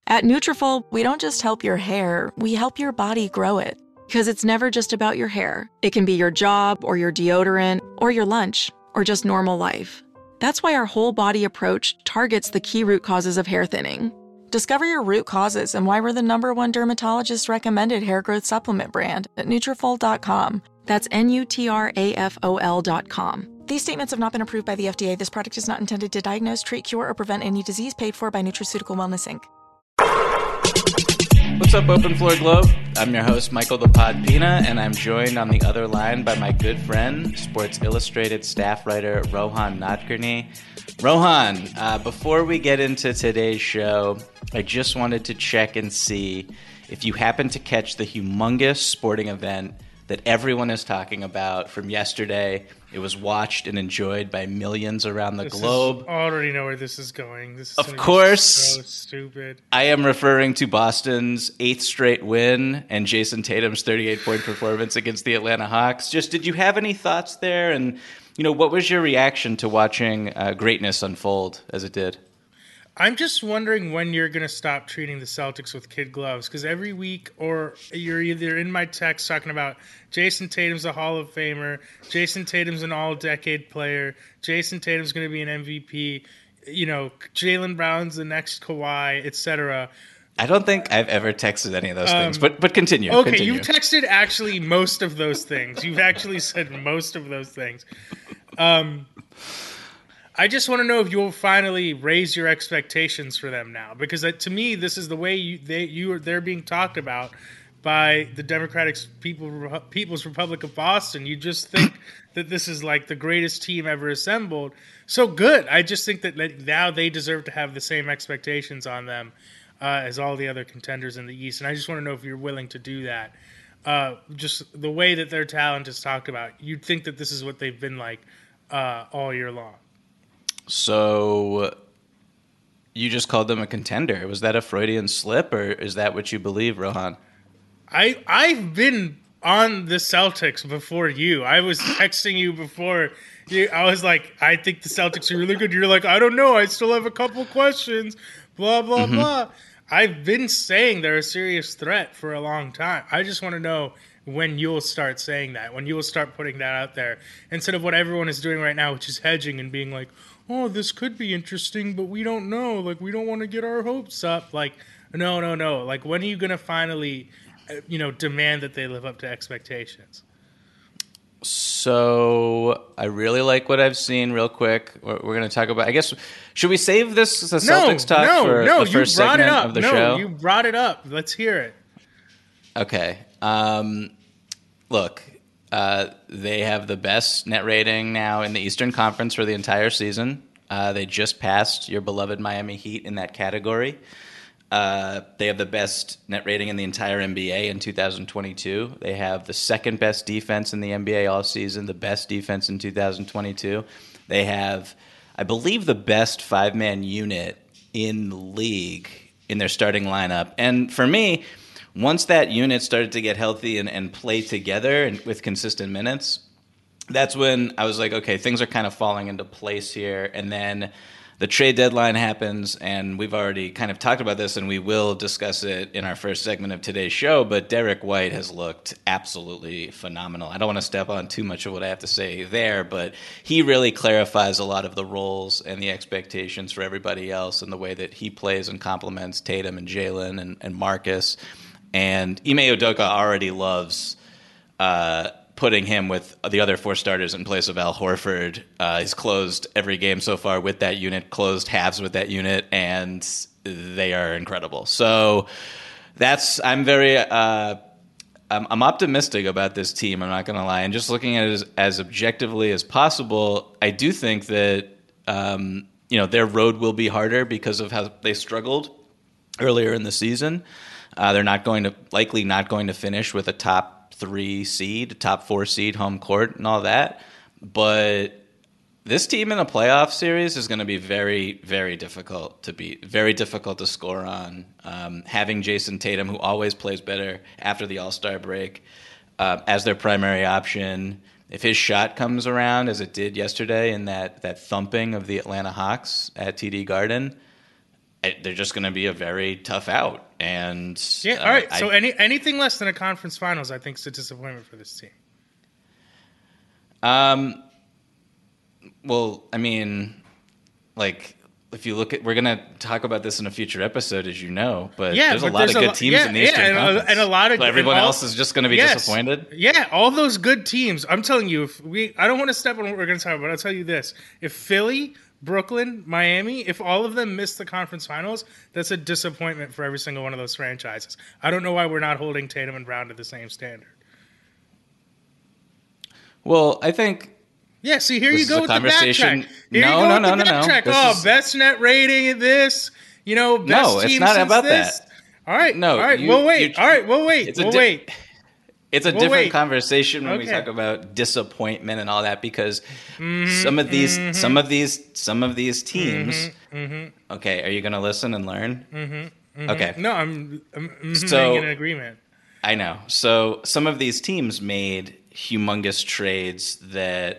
At Nutrafol, we don't just help your hair, we help your body grow it. Because it's never just about your hair. It can be your job, or your deodorant, or your lunch, or just normal life. That's why our whole body approach targets the key root causes of hair thinning. Discover your root causes and why we're the #1 dermatologist recommended hair growth supplement brand at Nutrafol.com. That's Nutrafol.com. These statements have not been approved by the FDA. This product is not intended to diagnose, treat, cure, or prevent any disease. Paid for by Nutraceutical Wellness, Inc. What's up, Open Floor Globe? I'm your host, Michael the Pod Pina, and I'm joined on the other line by my good friend, Sports Illustrated staff writer Rohan Nadkarni. Rohan, before we get into today's show, I just wanted to check and see if you happen to catch the humongous sporting event that everyone is talking about from yesterday. It was watched and enjoyed by millions around the globe. I already know where this is going. This is of course, so stupid. I am referring to Boston's 8th straight win and Jason Tatum's 38-point performance against the Atlanta Hawks. Just, did you have any thoughts there? And, what was your reaction to watching greatness unfold as it did? I'm just wondering when you're going to stop treating the Celtics with kid gloves, because every week or you're either in my text talking about Jason Tatum's a Hall of Famer, Jason Tatum's an all-decade player, Jason Tatum's going to be an MVP, Jaylen Brown's the next Kawhi, etc. I don't think I've ever texted any of those things, but continue. Okay, continue. You've texted actually most of those things. You've actually said most of those things. I just want to know if you'll finally raise your expectations for them now, because to me, this is the way they're being talked about by the Democratic People's Republic of Boston. You just think that this is like the greatest team ever assembled. So good. I just think that now they deserve to have the same expectations on them as all the other contenders in the East. And I just want to know if you're willing to do that. Just the way that their talent is talked about, you'd think that this is what they've been like all year long. So you just called them a contender. Was that a Freudian slip, or is that what you believe, Rohan? I've been on the Celtics before you. I was texting you before. I was like, I think the Celtics are really good. You're like, I don't know. I still have a couple questions. Blah, blah, blah. I've been saying they're a serious threat for a long time. I just want to know when you'll start saying that, when you'll start putting that out there, instead of what everyone is doing right now, which is hedging and being like, oh, this could be interesting, but we don't know. Like, we don't want to get our hopes up. Like, no. Like, when are you going to finally, demand that they live up to expectations? So I really like what I've seen. Real quick, we're going to talk about, I guess, should we save this Celtics talk for the first segment of the show? No, you brought it up. Let's hear it. Okay. Look, they have the best net rating now in the Eastern Conference for the entire season. They just passed your beloved Miami Heat in that category. They have the best net rating in the entire NBA in 2022. They have the second best defense in the NBA all season, the best defense in 2022. They have, I believe, the best five-man unit in the league in their starting lineup. And for me, once that unit started to get healthy and play together and with consistent minutes, that's when I was like, okay, things are kind of falling into place here. And then the trade deadline happens, and we've already kind of talked about this, and we will discuss it in our first segment of today's show, but Derek White has looked absolutely phenomenal. I don't want to step on too much of what I have to say there, but he really clarifies a lot of the roles and the expectations for everybody else and the way that he plays and complements Tatum and Jaylen and Marcus. And Ime Udoka already loves putting him with the other four starters in place of Al Horford. He's closed every game so far with that unit, closed halves with that unit, and they are incredible. So I'm very I'm optimistic about this team, I'm not going to lie. And just looking at it as objectively as possible, I do think that their road will be harder because of how they struggled earlier in the season. They're likely not going to finish with a top 3 seed, top 4 seed, home court, and all that. But this team in a playoff series is going to be very, very difficult to beat, very difficult to score on. Having Jason Tatum, who always plays better after the All-Star break, as their primary option, if his shot comes around as it did yesterday in that thumping of the Atlanta Hawks at TD Garden, they're just going to be a very tough out. And yeah, all right. So anything less than a conference finals, I think, is a disappointment for this team. Well, I mean, like, if you look at, we're going to talk about this in a future episode, as you know, but there's a lot of good teams in the Eastern Conference. And a lot of, so everyone else is just going to be disappointed. Yeah, all those good teams. I'm telling you, I don't want to step on what we're going to talk about, but I'll tell you this. If Philly, Brooklyn, Miami, if all of them miss the conference finals, that's a disappointment for every single one of those franchises. I don't know why we're not holding Tatum and Brown to the same standard. Well, I think... Yeah, see, here you go with the backtrack. No. Best net rating in this. Best no, it's team not since about this. that. All right. No. All right. We'll wait. It's a different conversation when we talk about disappointment and all that, because some of these teams. Okay, are you going to listen and learn? Okay. No, I'm in agreement. I know. So some of these teams made humongous trades that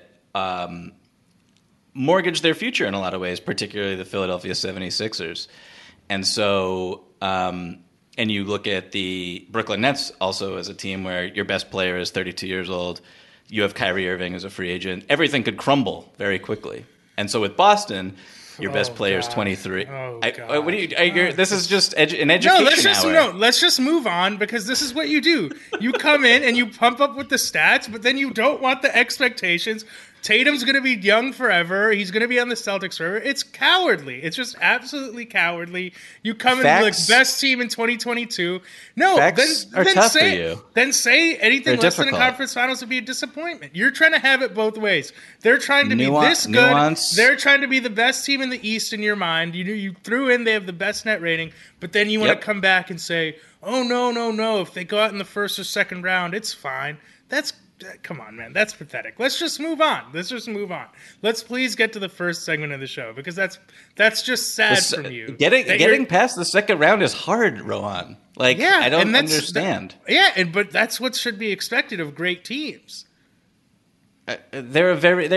mortgage their future in a lot of ways, particularly the Philadelphia 76ers. And so, and you look at the Brooklyn Nets also as a team where your best player is 32 years old. You have Kyrie Irving as a free agent. Everything could crumble very quickly. And so with Boston, your best player is 23. This is just an education hour. Let's just move on, because this is what you do. You come in and you pump up with the stats, but then you don't want the expectations. Tatum's going to be young forever. He's going to be on the Celtics forever. It's cowardly. It's just absolutely cowardly. You come in like best team in 2022. No, then say anything less than a conference finals would be a disappointment. You're trying to have it both ways. They're trying to be this good. They're trying to be the best team in the East in your mind. You threw in they have the best net rating, but then you want to come back and say, oh, no. If they go out in the first or second round, it's fine. Come on, man. That's pathetic. Let's just move on. Let's please get to the first segment of the show, because that's just sad from you. Getting past the second round is hard, Rohan. I don't understand. But that's what should be expected of great teams. They're a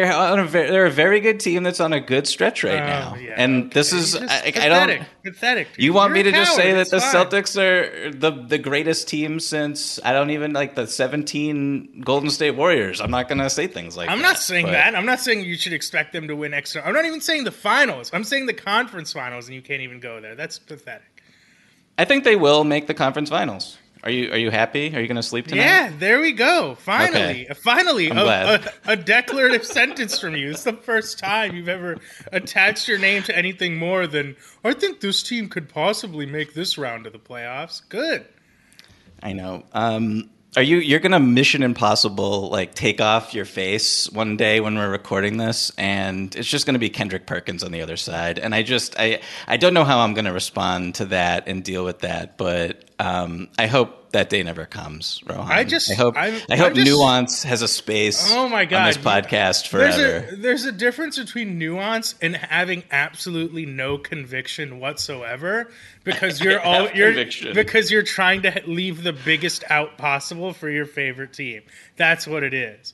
very good team that's on a good stretch right now, this is pathetic. You want me to just say that the Celtics are the greatest team since the 17 Golden State Warriors? I'm not going to say things like that. I'm not saying that. I'm not saying you should expect them to win extra. I'm not even saying the finals. I'm saying the conference finals, and you can't even go there. That's pathetic. I think they will make the conference finals. Are you happy? Are you going to sleep tonight? Yeah, there we go. Finally, I'm glad. A declarative sentence from you. It's the first time you've ever attached your name to anything more than, I think this team could possibly make this round of the playoffs. Good. I know. You're going to Mission Impossible, take off your face one day when we're recording this, and it's just going to be Kendrick Perkins on the other side. And I don't know how I'm going to respond to that and deal with that, but I hope that day never comes, Rohan. I hope nuance has a space on this podcast forever. There's a difference between nuance and having absolutely no conviction whatsoever, because you're trying to leave the biggest out possible for your favorite team. That's what it is.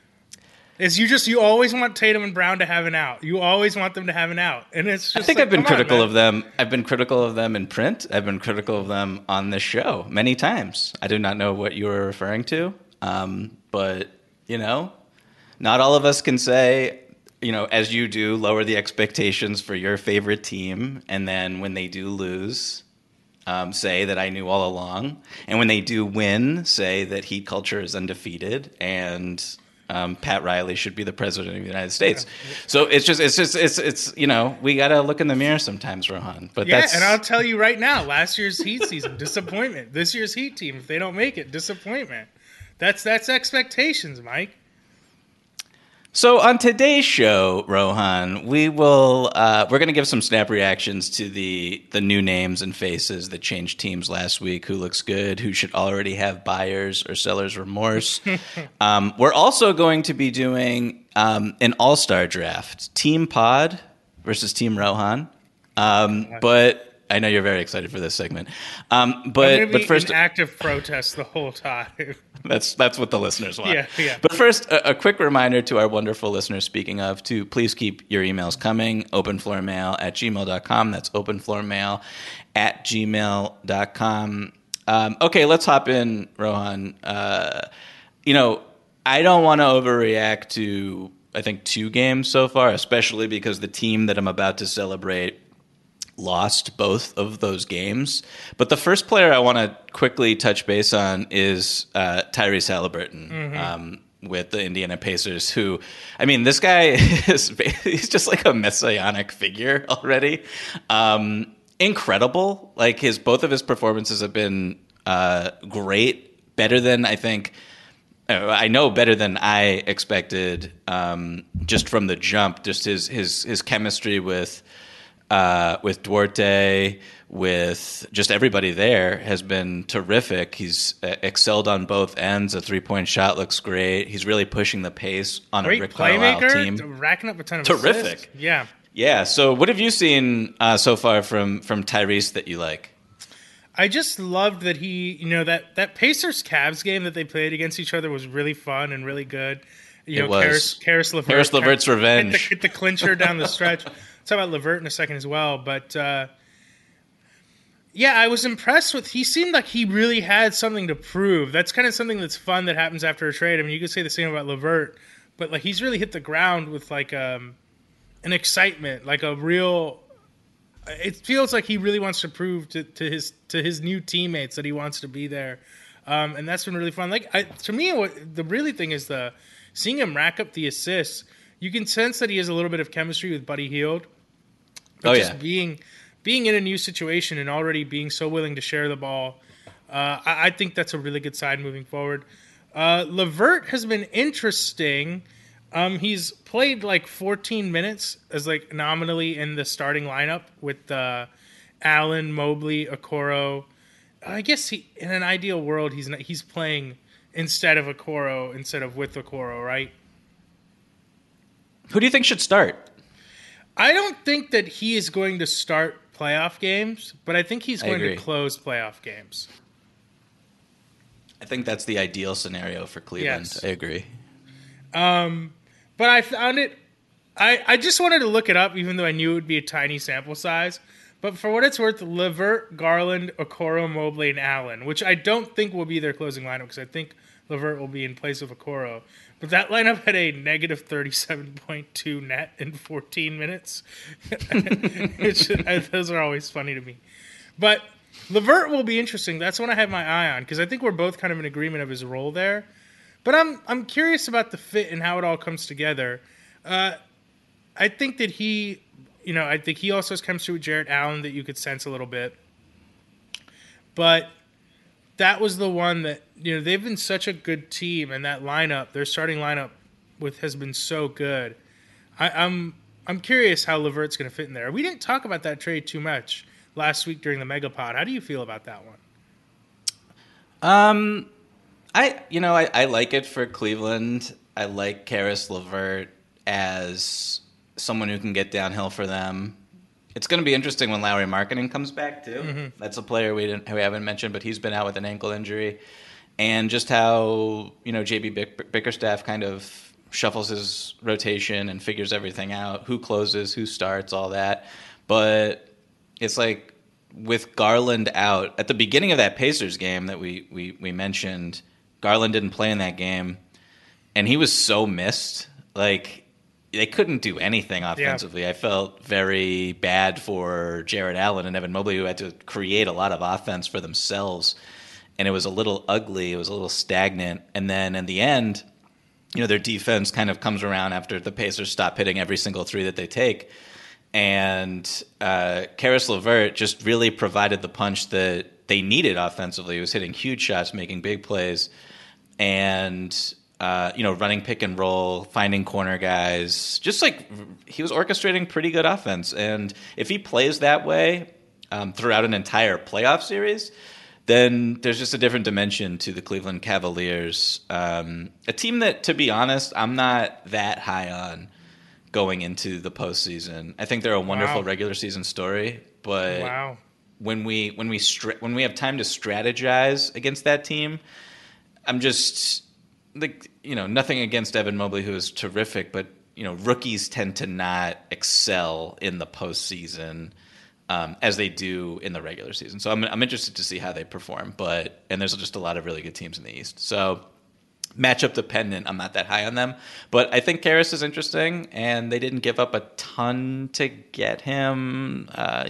You always want Tatum and Brown to have an out. You always want them to have an out. And it's just I've been critical of them. I've been critical of them in print. I've been critical of them on this show many times. I do not know what you were referring to. But, not all of us can say, as you do, lower the expectations for your favorite team. And then when they do lose, say that I knew all along. And when they do win, say that Heat culture is undefeated and Pat Riley should be the president of the United States. So it's we got to look in the mirror sometimes, Rohan. But and I'll tell you right now, last year's Heat season, disappointment. This year's Heat team, if they don't make it, disappointment. That's expectations, Mike. So on today's show, Rohan, we're going to give some snap reactions to the new names and faces that changed teams last week. Who looks good? Who should already have buyers or sellers remorse? We're also going to be doing an all-star draft, Team Pod versus Team Rohan. But I know you're very excited for this segment. I'm But gonna be first, in active protest the whole time. that's what the listeners want. Yeah. But first, a quick reminder to our wonderful listeners, speaking of, to please keep your emails coming. Openfloormail@gmail.com. That's openfloormail@gmail.com. Okay, let's hop in, Rohan. I don't want to overreact to, I think, 2 games so far, especially because the team that I'm about to celebrate lost both of those games. But the first player I want to quickly touch base on is Tyrese Halliburton with the Indiana Pacers, who, I mean, this guy he's just like a messianic figure already. Incredible. Like both of his performances have been great, better than better than I expected, just from the jump. Just his chemistry with Duarte, with just everybody there has been terrific. He's excelled on both ends. A 3-point shot looks great. He's really pushing the pace on Great a Rick Carlisle team. Racking up a ton of Terrific. assists. Yeah. Yeah. So what have you seen so far from Tyrese that you like? I just loved that that Pacers-Cavs game that they played against each other was really fun and really good. Karis LeVert. Karis LeVert's revenge. Hit the clincher down the stretch. Talk about LeVert in a second as well. But, I was impressed with – he seemed like he really had something to prove. That's kind of something that's fun that happens after a trade. I mean, you could say the same about LeVert. But, like, he's really hit the ground with, like, an excitement, like a real – it feels like he really wants to prove to his new teammates that he wants to be there. And that's been really fun. To me, what the really thing is seeing him rack up the assists. You can sense that he has a little bit of chemistry with Buddy Hield. But being in a new situation and already being so willing to share the ball, I think that's a really good sign moving forward. LeVert has been interesting. He's played like 14 minutes as like nominally in the starting lineup with Allen, Mobley, Okoro. I guess in an ideal world he's playing instead of Okoro instead of with Okoro, right? Who do you think should start? I don't think that he is going to start playoff games, but I think he's going to close playoff games. I think that's the ideal scenario for Cleveland. Yes. I agree. But I found it – I just wanted to look it up, even though I knew it would be a tiny sample size. But for what it's worth, LeVert, Garland, Okoro, Mobley, and Allen, which I don't think will be their closing lineup because I think LeVert will be in place of Okoro. But that lineup had a negative 37.2 net in 14 minutes. Those are always funny to me. But LeVert will be interesting. That's one I have my eye on because I think we're both kind of in agreement of his role there. But I'm curious about the fit and how it all comes together. I think that he also has chemistry with Jarrett Allen that you could sense a little bit. But that was the one that they've been such a good team, and that lineup, their starting lineup, has been so good. I'm curious how LeVert's going to fit in there. We didn't talk about that trade too much last week during the Megapod. How do you feel about that one? I like it for Cleveland. I like Karis LeVert as someone who can get downhill for them. It's going to be interesting when Lauri Markkanen comes back too. Mm-hmm. That's a player we haven't mentioned, but he's been out with an ankle injury, and just how JB Bickerstaff kind of shuffles his rotation and figures everything out, who closes, who starts, all that. But it's like with Garland out at the beginning of that Pacers game that we mentioned. Garland didn't play in that game, and he was so missed. Like, they couldn't do anything offensively. Yeah. I felt very bad for Jarrett Allen and Evan Mobley, who had to create a lot of offense for themselves, and it was a little ugly. It was a little stagnant. And then in the end, their defense kind of comes around after the Pacers stop hitting every single three that they take. And Karis LeVert just really provided the punch that they needed offensively. He was hitting huge shots, making big plays, and running pick and roll, finding corner guys. Just like he was orchestrating pretty good offense. And if he plays that way throughout an entire playoff series, then there's just a different dimension to the Cleveland Cavaliers. A team that, to be honest, I'm not that high on going into the postseason. I think they're a wonderful regular season story, but when we have time to strategize against that team, I'm just like, nothing against Evan Mobley, who is terrific, but rookies tend to not excel in the postseason as they do in the regular season. So I'm interested to see how they perform. And there's just a lot of really good teams in the East. So matchup dependent, I'm not that high on them. But I think Karras is interesting, and they didn't give up a ton to get him.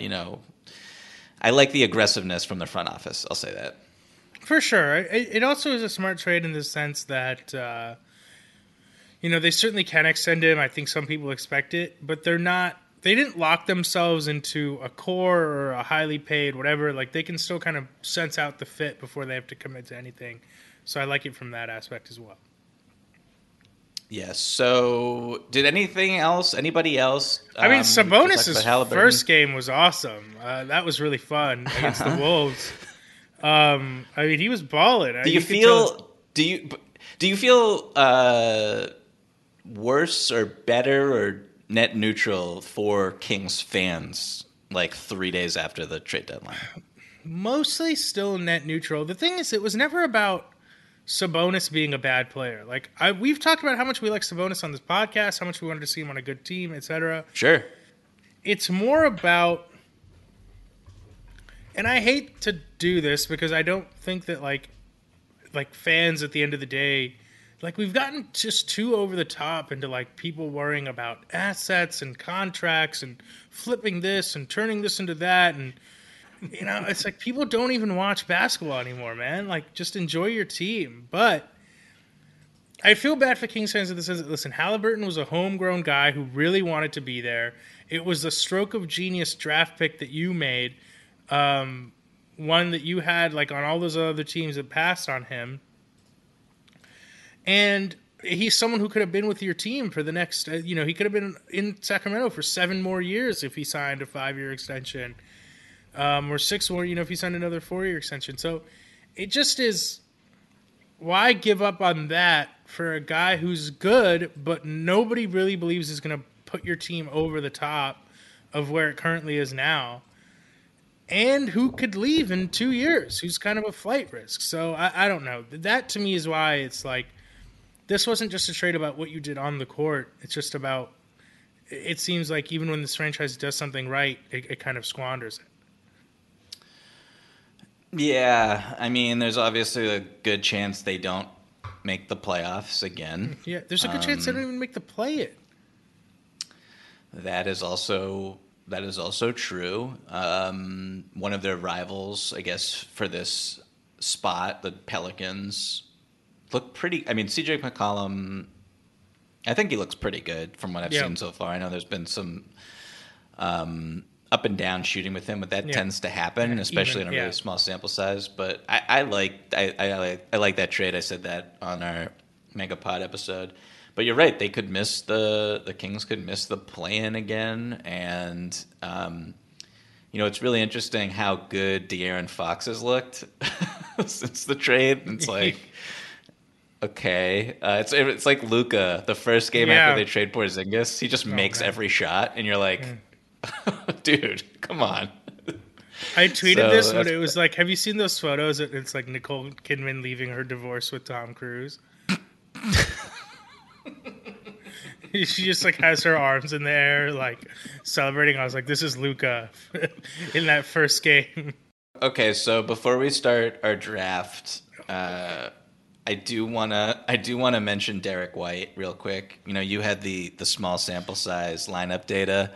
I like the aggressiveness from the front office. I'll say that. For sure. It also is a smart trade in the sense that, they certainly can extend him. I think some people expect it, but they didn't lock themselves into a core or a highly paid whatever. Like, they can still kind of sense out the fit before they have to commit to anything. So I like it from that aspect as well. Yes. So did anybody else? Sabonis' first game was awesome. That was really fun against the Wolves. He was balling. Do you feel worse or better or net neutral for Kings fans like 3 days after the trade deadline? Mostly still net neutral. The thing is, it was never about Sabonis being a bad player. Like, we've talked about how much we like Sabonis on this podcast, how much we wanted to see him on a good team, etc. Sure. It's more about, and I hate to do this because I don't think that like fans at the end of the day, like, we've gotten just too over the top into like people worrying about assets and contracts and flipping this and turning this into that, and it's like people don't even watch basketball anymore, man. Like, just enjoy your team. But I feel bad for Kings fans in the sense that, listen, Halliburton was a homegrown guy who really wanted to be there. It was a stroke of genius draft pick that you made, one that you had like on all those other teams that passed on him. And he's someone who could have been with your team for the next, he could have been in Sacramento for 7 more years if he signed a 5-year extension. Or 6 more, if he signed another 4-year extension. So it just is, why give up on that for a guy who's good, but nobody really believes is going to put your team over the top of where it currently is now, and who could leave in 2 years, who's kind of a flight risk. So I don't know. That to me is why it's like, this wasn't just a trade about what you did on the court. It's just about, it seems like even when this franchise does something right, it kind of squanders it. Yeah, there's obviously a good chance they don't make the playoffs again. Yeah, there's a good chance they don't even make the play-in. That is also true. One of their rivals, I guess, for this spot, the Pelicans, look pretty. CJ McCollum, I think he looks pretty good from what I've seen so far. I know there's been some up and down shooting with him, but that tends to happen, especially in a really small sample size. But I like that trade. I said that on our Megapod episode. But you're right; they could miss the Kings could miss the play-in again, and it's really interesting how good De'Aaron Fox has looked since the trade. It's like, okay, it's like Luka. The first game after they trade Porzingis, he just makes every shot, and you're like. Dude, come on. I tweeted this when it was like, have you seen those photos? It's like Nicole Kidman leaving her divorce with Tom Cruise. She just like has her arms in the air, like celebrating. I was like, this is Luka in that first game. Okay, so before we start our draft, I do wanna mention Derek White real quick. You had the small sample size lineup data.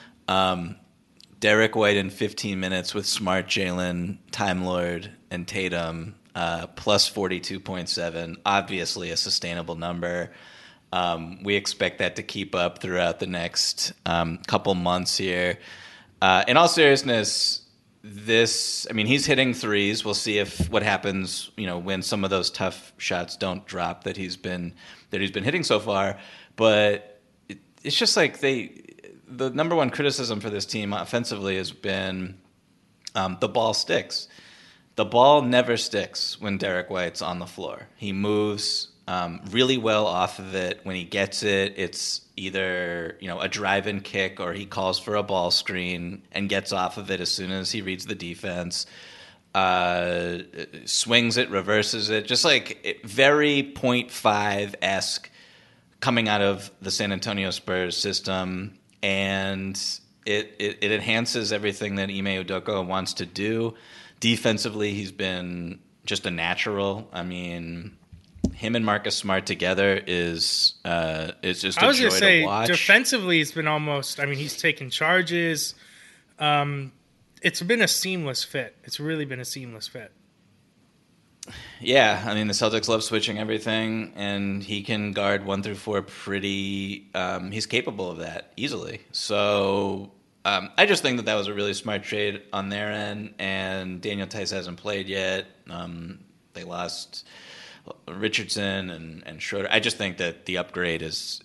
Derek White in 15 minutes with Smart, Jalen, Time Lord, and Tatum, plus 42.7. Obviously a sustainable number. We expect that to keep up throughout the next couple months here. In all seriousness, he's hitting threes. We'll see what happens, when some of those tough shots don't drop that he's been hitting so far. But it's just like the number one criticism for this team offensively has been the ball sticks. The ball never sticks when Derek White's on the floor. He moves really well off of it. When he gets it, it's either a drive-in kick or he calls for a ball screen and gets off of it as soon as he reads the defense. Swings it, reverses it, just like very .5-esque coming out of the San Antonio Spurs system, and it enhances everything that Ime Udoka wants to do. Defensively, he's been just a natural. I mean, him and Marcus Smart together is just a joy to watch. Defensively, he's been almost. I mean, he's taken charges. It's been a seamless fit. It's really been a seamless fit. Yeah, I mean, the Celtics love switching everything, and he can guard 1 through 4 pretty. He's capable of that easily. So I just think that was a really smart trade on their end, and Daniel Tice hasn't played yet. They lost Richardson and Schroeder. I just think that the upgrade is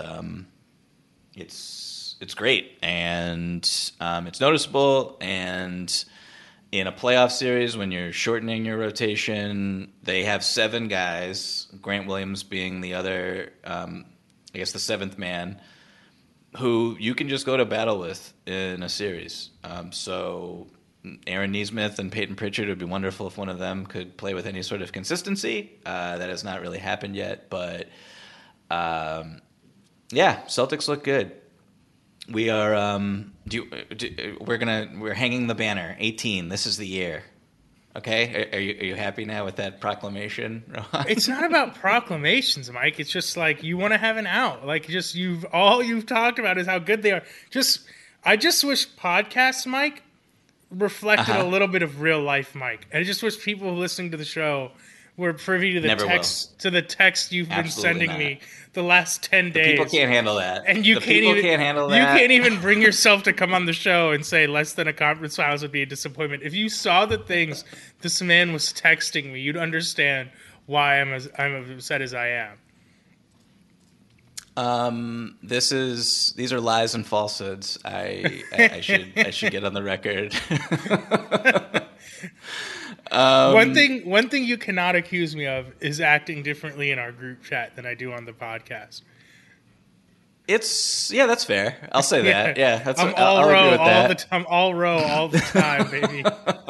it's great, and it's noticeable. And in a playoff series, when you're shortening your rotation, they have 7 guys, Grant Williams being the other, I guess the 7th man, who you can just go to battle with in a series. So Aaron Nesmith and Peyton Pritchard, it would be wonderful if one of them could play with any sort of consistency. That has not really happened yet, but yeah, Celtics look good. We are we're hanging the banner 18. This is the year. Okay, are you happy now with that proclamation? It's not about proclamations, Mike. It's just like you want to have an out. Like just you've talked about is how good they are. I just wish podcasts, Mike, reflected a little bit of real life, Mike. I just wish people listening to the show were privy to the text you've been sending me the last 10 days. People can't handle that. And you can't even bring yourself to come on the show and say less than a conference finals would be a disappointment. If you saw the things this man was texting me, you'd understand why I'm as upset as I am. These are lies and falsehoods. I should get on the record. One thing you cannot accuse me of is acting differently in our group chat than I do on the podcast. That's fair. I'll say that. Yeah, I'm all row all the time. All row all the time, baby.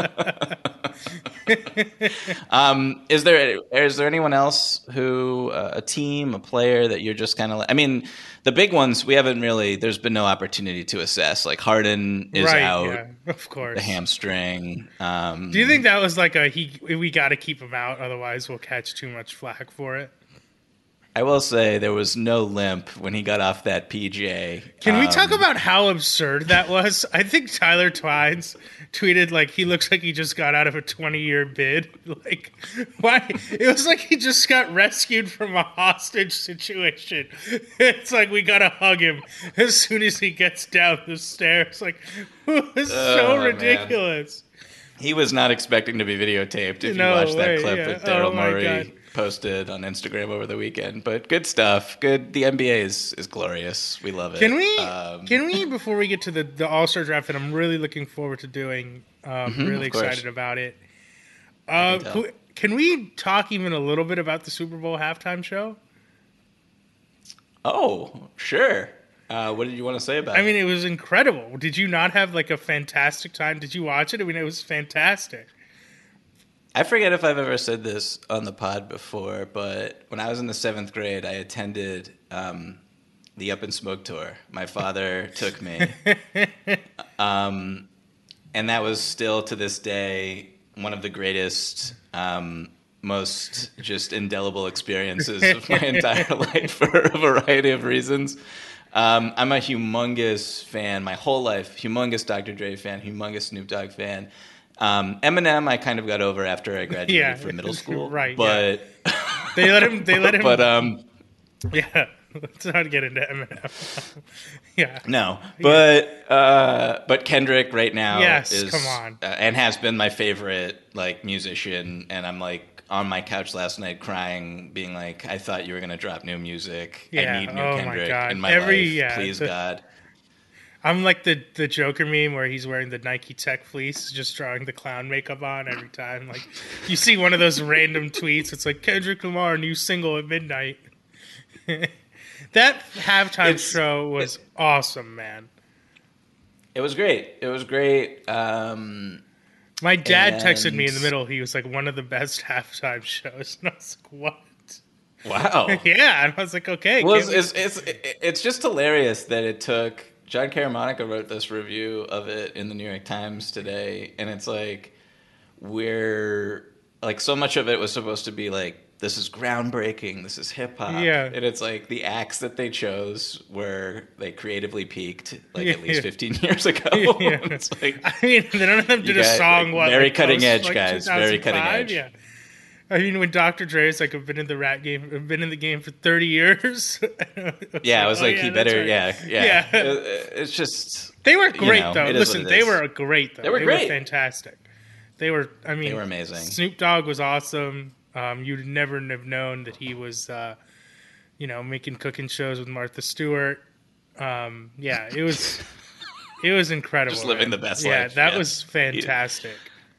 Is there anyone else who a team, a player that you're just kind of like? I mean, the big ones we haven't really. There's been no opportunity to assess. Like Harden is out, yeah, of course, the hamstring. Do you think that was like we got to keep him out, otherwise we'll catch too much flack for it? I will say there was no limp when he got off that PJ. Can we talk about how absurd that was? I think Tyler Twines tweeted like he looks like he just got out of a 20-year bid. Like, why? It was like he just got rescued from a hostage situation. It's like we gotta hug him as soon as he gets down the stairs. Like, it was so ridiculous. Man. He was not expecting to be videotaped. If you watch that clip that Daryl Morey posted on Instagram over the weekend, but good stuff. Good. The NBA is glorious. We love it. Can we before we get to the All-Star draft that I'm really looking forward to doing, really excited about it. Can we talk even a little bit about the Super Bowl halftime show? Oh, sure. What did you want to say about it? I mean, it was incredible. Did you not have like a fantastic time? Did you watch it? I mean, it was fantastic. I forget if I've ever said this on the pod before, but when I was in the 7th grade, I attended the Up in Smoke tour. My father took me. And that was still, to this day, one of the greatest, most just indelible experiences of my entire life for a variety of reasons. I'm a humongous fan, my whole life, humongous Dr. Dre fan, humongous Snoop Dogg fan. Eminem, I kind of got over after I graduated from middle school, right? But they let him. But yeah. Let's not get into Eminem. Yeah. No, but Kendrick right now is come on, and has been my favorite like musician, and I'm like on my couch last night crying, being like, I thought you were gonna drop new music. I need new Kendrick in my life. Please, God. I'm like the Joker meme where he's wearing the Nike Tech fleece, just drawing the clown makeup on every time. Like you see one of those random tweets, it's like Kendrick Lamar new single at midnight. That halftime show was awesome, man. It was great. It was great. My dad texted me in the middle. He was like, one of the best halftime shows. And I was like, what? Wow. Yeah. And I was like, okay. Well, it's just hilarious that it took... John Caramonica wrote this review of it in the New York Times today. And it's like, so much of it was supposed to be like, this is groundbreaking, this is hip hop. Yeah. And it's like the acts that they chose were they creatively peaked at least 15 years ago. Yeah. It's like, I mean, none of them did a song. Very cutting edge, guys. Very cutting edge. Yeah. I mean, when Dr. Dre's like, I've been in the game for 30 years. Yeah, I was like, he better, right. Yeah. It's just... They were great, though. Listen, they were great, though. They were great. They were fantastic. They were amazing. Snoop Dogg was awesome. You'd never have known that he was, making cooking shows with Martha Stewart. It was incredible. Just living the best life. Yeah, that was fantastic.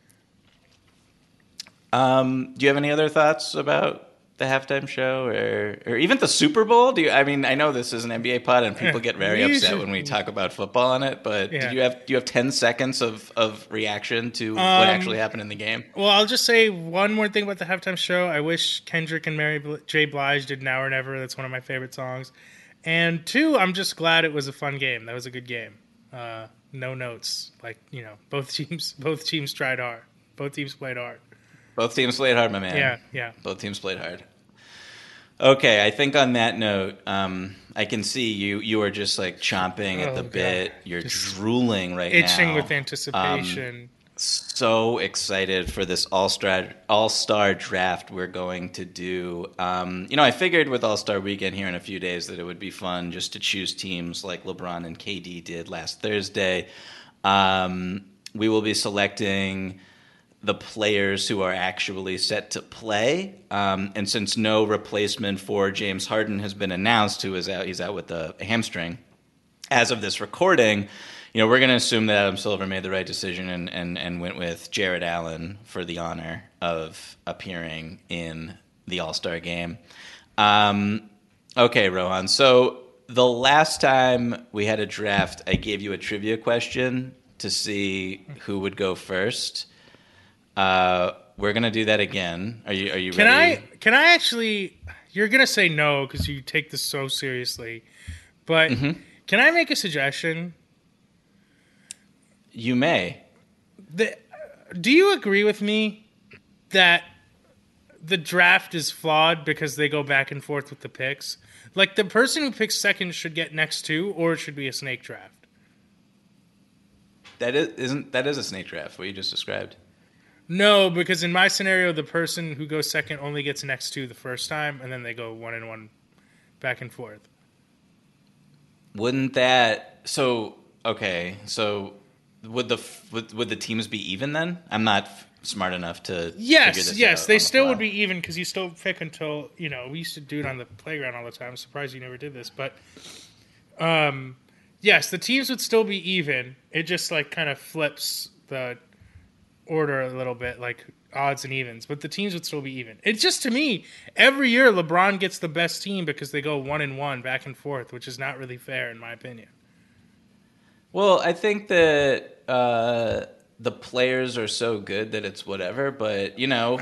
Do you have any other thoughts about the halftime show or even the Super Bowl? I know this is an NBA pod and people get very upset when we talk about football on it, but do you have 10 seconds of reaction to what actually happened in the game? Well, I'll just say one more thing about the halftime show. I wish Kendrick and Mary J. Blige did Now or Never. That's one of my favorite songs. And two, I'm just glad it was a fun game. That was a good game. No notes. Both teams tried hard. Both teams played hard. Both teams played hard, my man. Yeah. Both teams played hard. Okay, I think on that note, I can see you are just like chomping at the bit. You're just drooling right now. Itching with anticipation. So excited for this all-star draft we're going to do. I figured with All-Star Weekend here in a few days that it would be fun just to choose teams like LeBron and KD did last Thursday. We will be selecting the players who are actually set to play. And since no replacement for James Harden has been announced, he's out with a hamstring, as of this recording, we're going to assume that Adam Silver made the right decision and went with Jared Allen for the honor of appearing in the All-Star game. Okay, Rohan. So the last time we had a draft, I gave you a trivia question to see who would go first. We're gonna do that again. Are you ready? Can I actually? You're gonna say no because you take this so seriously, but can I make a suggestion? You may. Do you agree with me that the draft is flawed because they go back and forth with the picks? Like the person who picks second should get next two, or it should be a snake draft. That is a snake draft. What you just described. No, because in my scenario, the person who goes second only gets next two the first time, and then they go 1-1 back and forth. Wouldn't that... So, okay. So, would the teams be even then? I'm not smart enough to figure this out. Yes, they still would be even because you still pick until, we used to do it on the playground all the time. I'm surprised you never did this. But, yes, the teams would still be even. It just, kind of flips the order a little bit, like odds and evens, but the teams would still be even. It's just, to me, every year LeBron gets the best team because they go 1-1 back and forth, which is not really fair in my opinion. Well, I think that the players are so good that it's whatever, but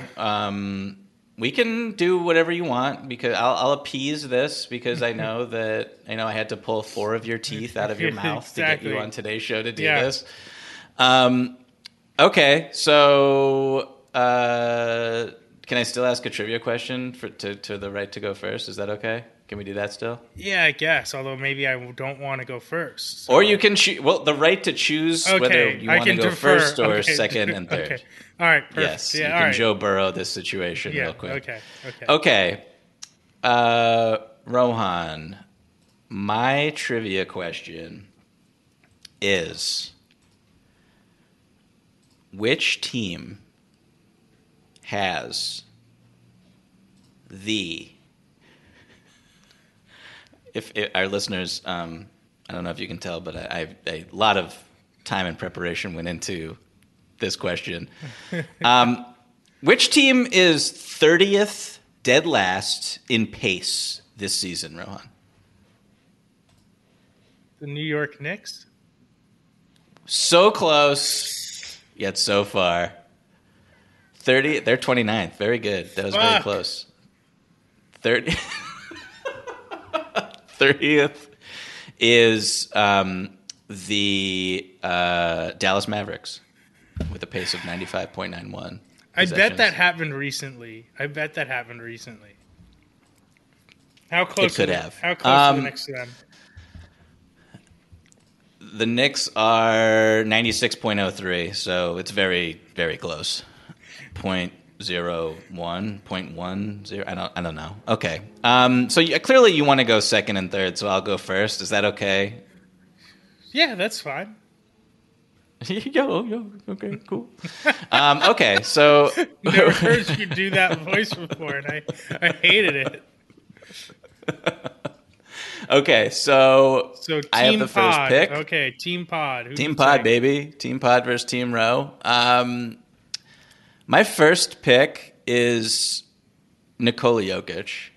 we can do whatever you want because I'll appease this because I know that I had to pull 4 of your teeth out of your mouth exactly. to get you on today's show to do this. Okay, so can I still ask a trivia question to the right to go first? Is that okay? Can we do that still? Yeah, I guess. Although maybe I don't want to go first. So. Or you can choose. Well, the right to choose whether you want to go first or second and third. Okay. All right. Perfect. Yes, you can Joe Burrow this situation real quick. Okay. Rohan, my trivia question is: which team has if our listeners I don't know if you can tell, but a lot of time and preparation went into this question. Which team is 30th, dead last in pace this season, Rohan? The New York Knicks? So close, yet so far. 30, they're 29th. Very good. That was very close. 30th is the Dallas Mavericks with a pace of 95.91. I bet that happened recently. How close? It could have. How close are the Knicks to them? The Knicks are 96.03, so it's very, very close. 0.01, 0.10. I don't know. Okay. So clearly you want to go second and third, so I'll go first. Is that okay? Yeah, that's fine. Yo. Okay, cool. Okay, so Never heard you do that voice before, and I hated it. Okay, so I have the first pick. Okay, Team Pod. Team Pod, baby. Team Pod versus Team Row. My first pick is Nikola Jokic.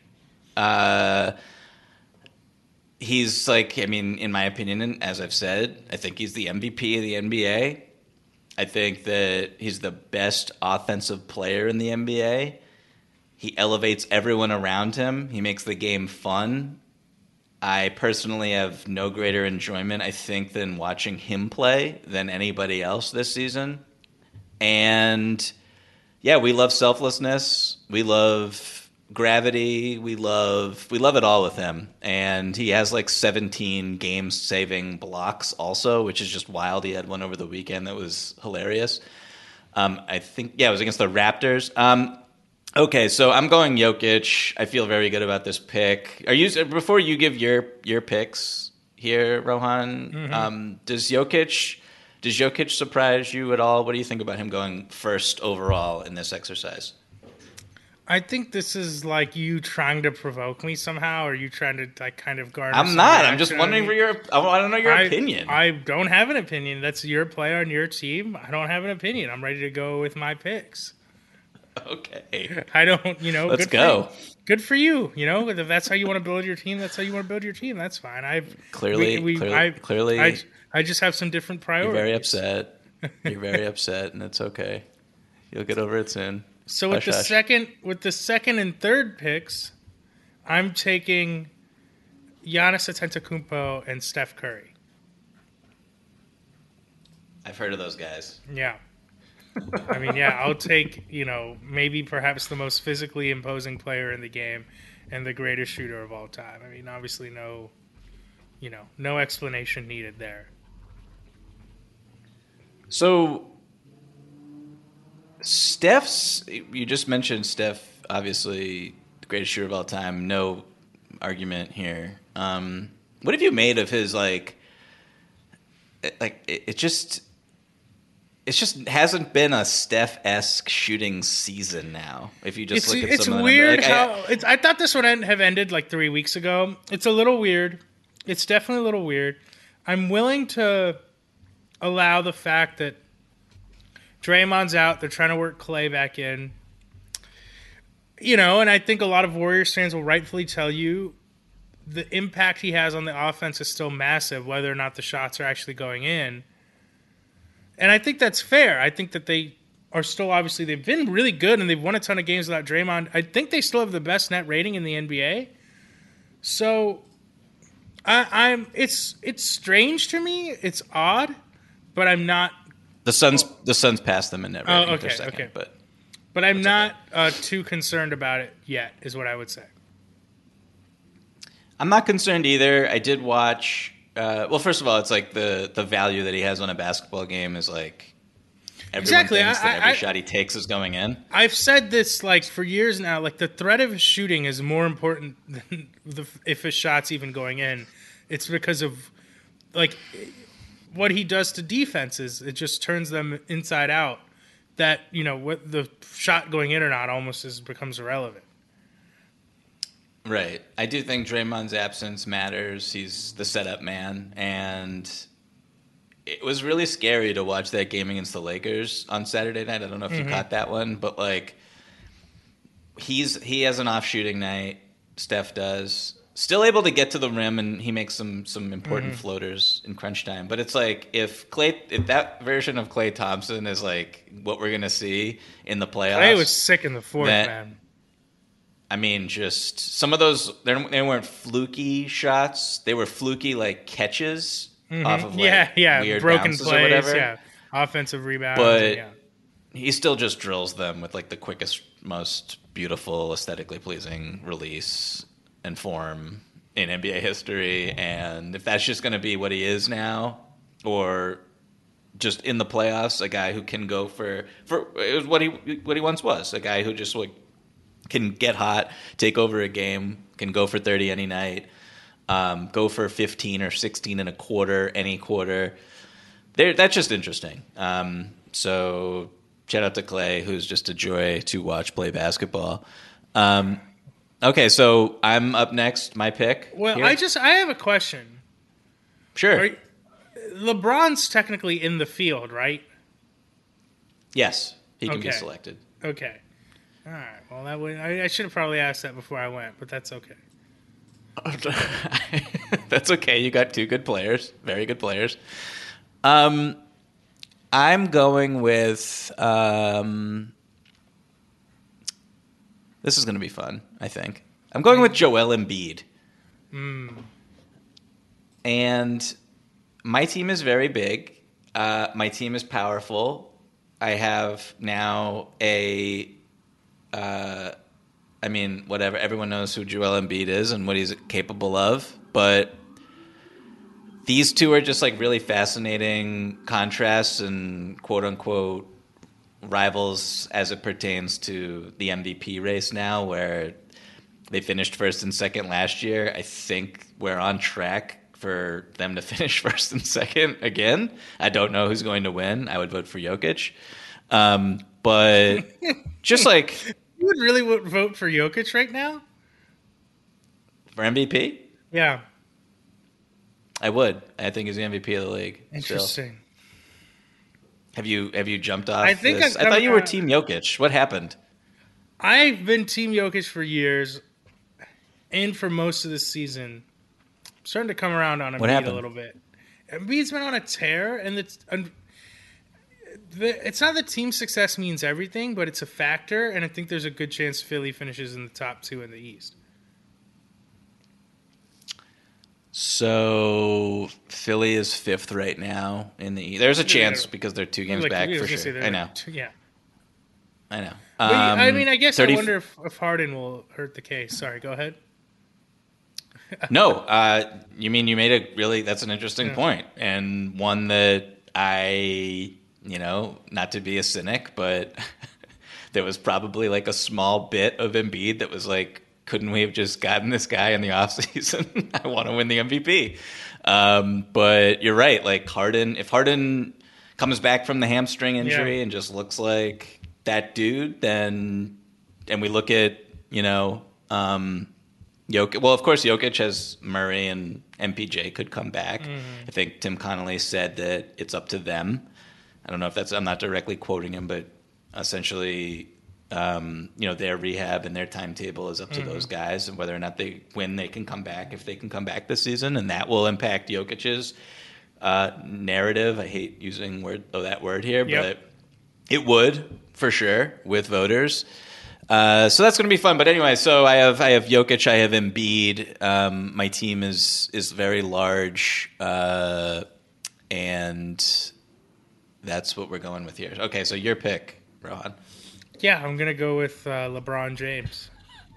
He's in my opinion, and as I've said, I think he's the MVP of the NBA. I think that he's the best offensive player in the NBA. He elevates everyone around him. He makes the game fun. I personally have no greater enjoyment, I think, than watching him play than anybody else this season. And yeah, we love selflessness. We love gravity. We love it all with him. And he has 17 game-saving blocks also, which is just wild. He had one over the weekend that was hilarious. I think, it was against the Raptors. Okay, so I'm going Jokic. I feel very good about this pick. Before you give your picks here, Rohan? Mm-hmm. Does Jokic surprise you at all? What do you think about him going first overall in this exercise? I think this is you trying to provoke me somehow, or you trying to kind of garner. I'm not. I'm just wondering I want to know your opinion. I don't have an opinion. That's your player on your team. I don't have an opinion. I'm ready to go with my picks. Okay. I don't, Let's go. Good for you. If that's how you want to build your team, that's how you want to build your team. That's fine. I just have some different priorities. You're very upset. You're very upset, and it's okay. You'll get over it soon. So with the second and third picks, I'm taking Giannis Antetokounmpo and Steph Curry. I've heard of those guys. Yeah. I'll take, maybe perhaps the most physically imposing player in the game and the greatest shooter of all time. Obviously no explanation needed there. So you just mentioned Steph, obviously the greatest shooter of all time. No argument here. What have you made of his it just hasn't been a Steph-esque shooting season now. If you just look at some of the weird numbers. I thought this would have ended 3 weeks ago. It's a little weird. It's definitely a little weird. I'm willing to allow the fact that Draymond's out. They're trying to work Clay back in. And I think a lot of Warriors fans will rightfully tell you the impact he has on the offense is still massive, whether or not the shots are actually going in. And I think that's fair. I think that they are still, obviously, they've been really good and they've won a ton of games without Draymond. I think they still have the best net rating in the NBA. So it's strange to me. It's odd, but I'm not. The Suns passed them in net rating for second, but I'm not too concerned about it yet, is what I would say. I'm not concerned either. I did watch. Well, first of all, it's the value that he has on a basketball game is everyone exactly. thinks that every shot he takes is going in. I've said this for years now. The threat of his shooting is more important than if his shot's even going in. It's because of what he does to defenses. It just turns them inside out. That what the shot going in or not almost becomes irrelevant. Right. I do think Draymond's absence matters. He's the setup man, and it was really scary to watch that game against the Lakers on Saturday night. I don't know if you caught that one, but like he has an off shooting night. Steph does. Still able to get to the rim, and he makes some important floaters in crunch time. But it's like if that version of Klay Thompson is like what we're gonna see in the playoffs. Klay was sick in the fourth, man. I mean, just some of those, they weren't fluky shots. They were fluky, like, catches off of, like, weird broken bounces plays, or whatever. yeah, offensive rebounds. But yeah. he still just drills them with, like, the quickest, most beautiful, aesthetically pleasing release and form in NBA history. And if that's just going to be what he is now, or just in the playoffs, a guy who can go for it was what he once was, a guy who just, like, can get hot, take over a game, can go for 30 any night, go for 15 or 16 and a quarter any quarter. That's just interesting. So shout out to Klay, who's just a joy to watch play basketball. Okay, so I'm up next. My pick. Well, here. I have a question. Sure. LeBron's technically in the field, right? Yes, he can be Okay. selected. Okay. All right. Well, I should have probably asked that before I went, but that's okay. That's okay. You got two good players, very good players. I'm going with. This is going to be fun, I think. I'm going with Joel Embiid. And my team is very big. My team is powerful. I have now whatever. Everyone knows who Joel Embiid is and what he's capable of. But these two are just like really fascinating contrasts and quote unquote rivals as it pertains to the MVP race now, where they finished first and second last year. I think we're on track for them to finish first and second again. I don't know who's going to win. I would vote for Jokic. But just like... You would really vote for Jokic right now? For MVP? Yeah. I would. I think he's the MVP of the league. Interesting. Still. Have you jumped off I think this? I thought you were Team Jokic. What happened? I've been Team Jokic for years, and for most of the season. I'm starting to come around on Embiid a little bit. Embiid's been on a tear, and it's not that team success means everything, but it's a factor, and I think there's a good chance Philly finishes in the top two in the East. So Philly is fifth right now in the East. There's a chance because they're 2 games back for sure. I know. Yeah. I know. I mean, I guess I wonder if Harden will hurt the case. Sorry, go ahead. No, you mean you made that's an interesting point, and one that not to be a cynic, but there was probably like a small bit of Embiid that was like, couldn't we have just gotten this guy in the offseason? I want to win the MVP. But you're right. Like if Harden comes back from the hamstring injury and just looks like that dude, and we look at, Jokic. Well, of course, Jokic has Murray and MPJ could come back. I think Tim Connolly said that it's up to them. I don't know if I'm not directly quoting him, but essentially, their rehab and their timetable is up to those guys, and whether or not they win, they can come back if they can come back this season, and that will impact Jokic's narrative. I hate using that word here, but it would for sure with voters. So that's going to be fun. But anyway, so I have Jokic, I have Embiid. My team is very large, and that's what we're going with here. Okay, so your pick, Rohan. Yeah, I'm going to go with LeBron James.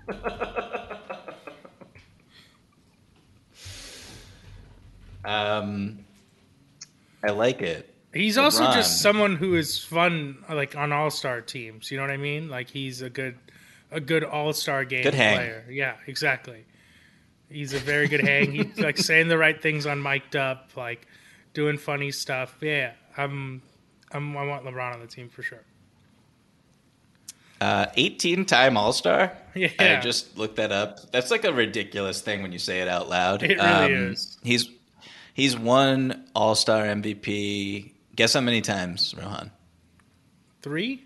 I like it. He's also just someone who is fun, like on all-star teams. You know what I mean? Like he's a good all-star game player. Yeah, exactly. He's a very good hang. He's like saying the right things on mic'd up, like doing funny stuff. Yeah, I want LeBron on the team for sure. 18-time All-Star. Yeah. I just looked that up. That's like a ridiculous thing when you say it out loud. It really is. He's won All-Star MVP. Guess how many times, Rohan? 3?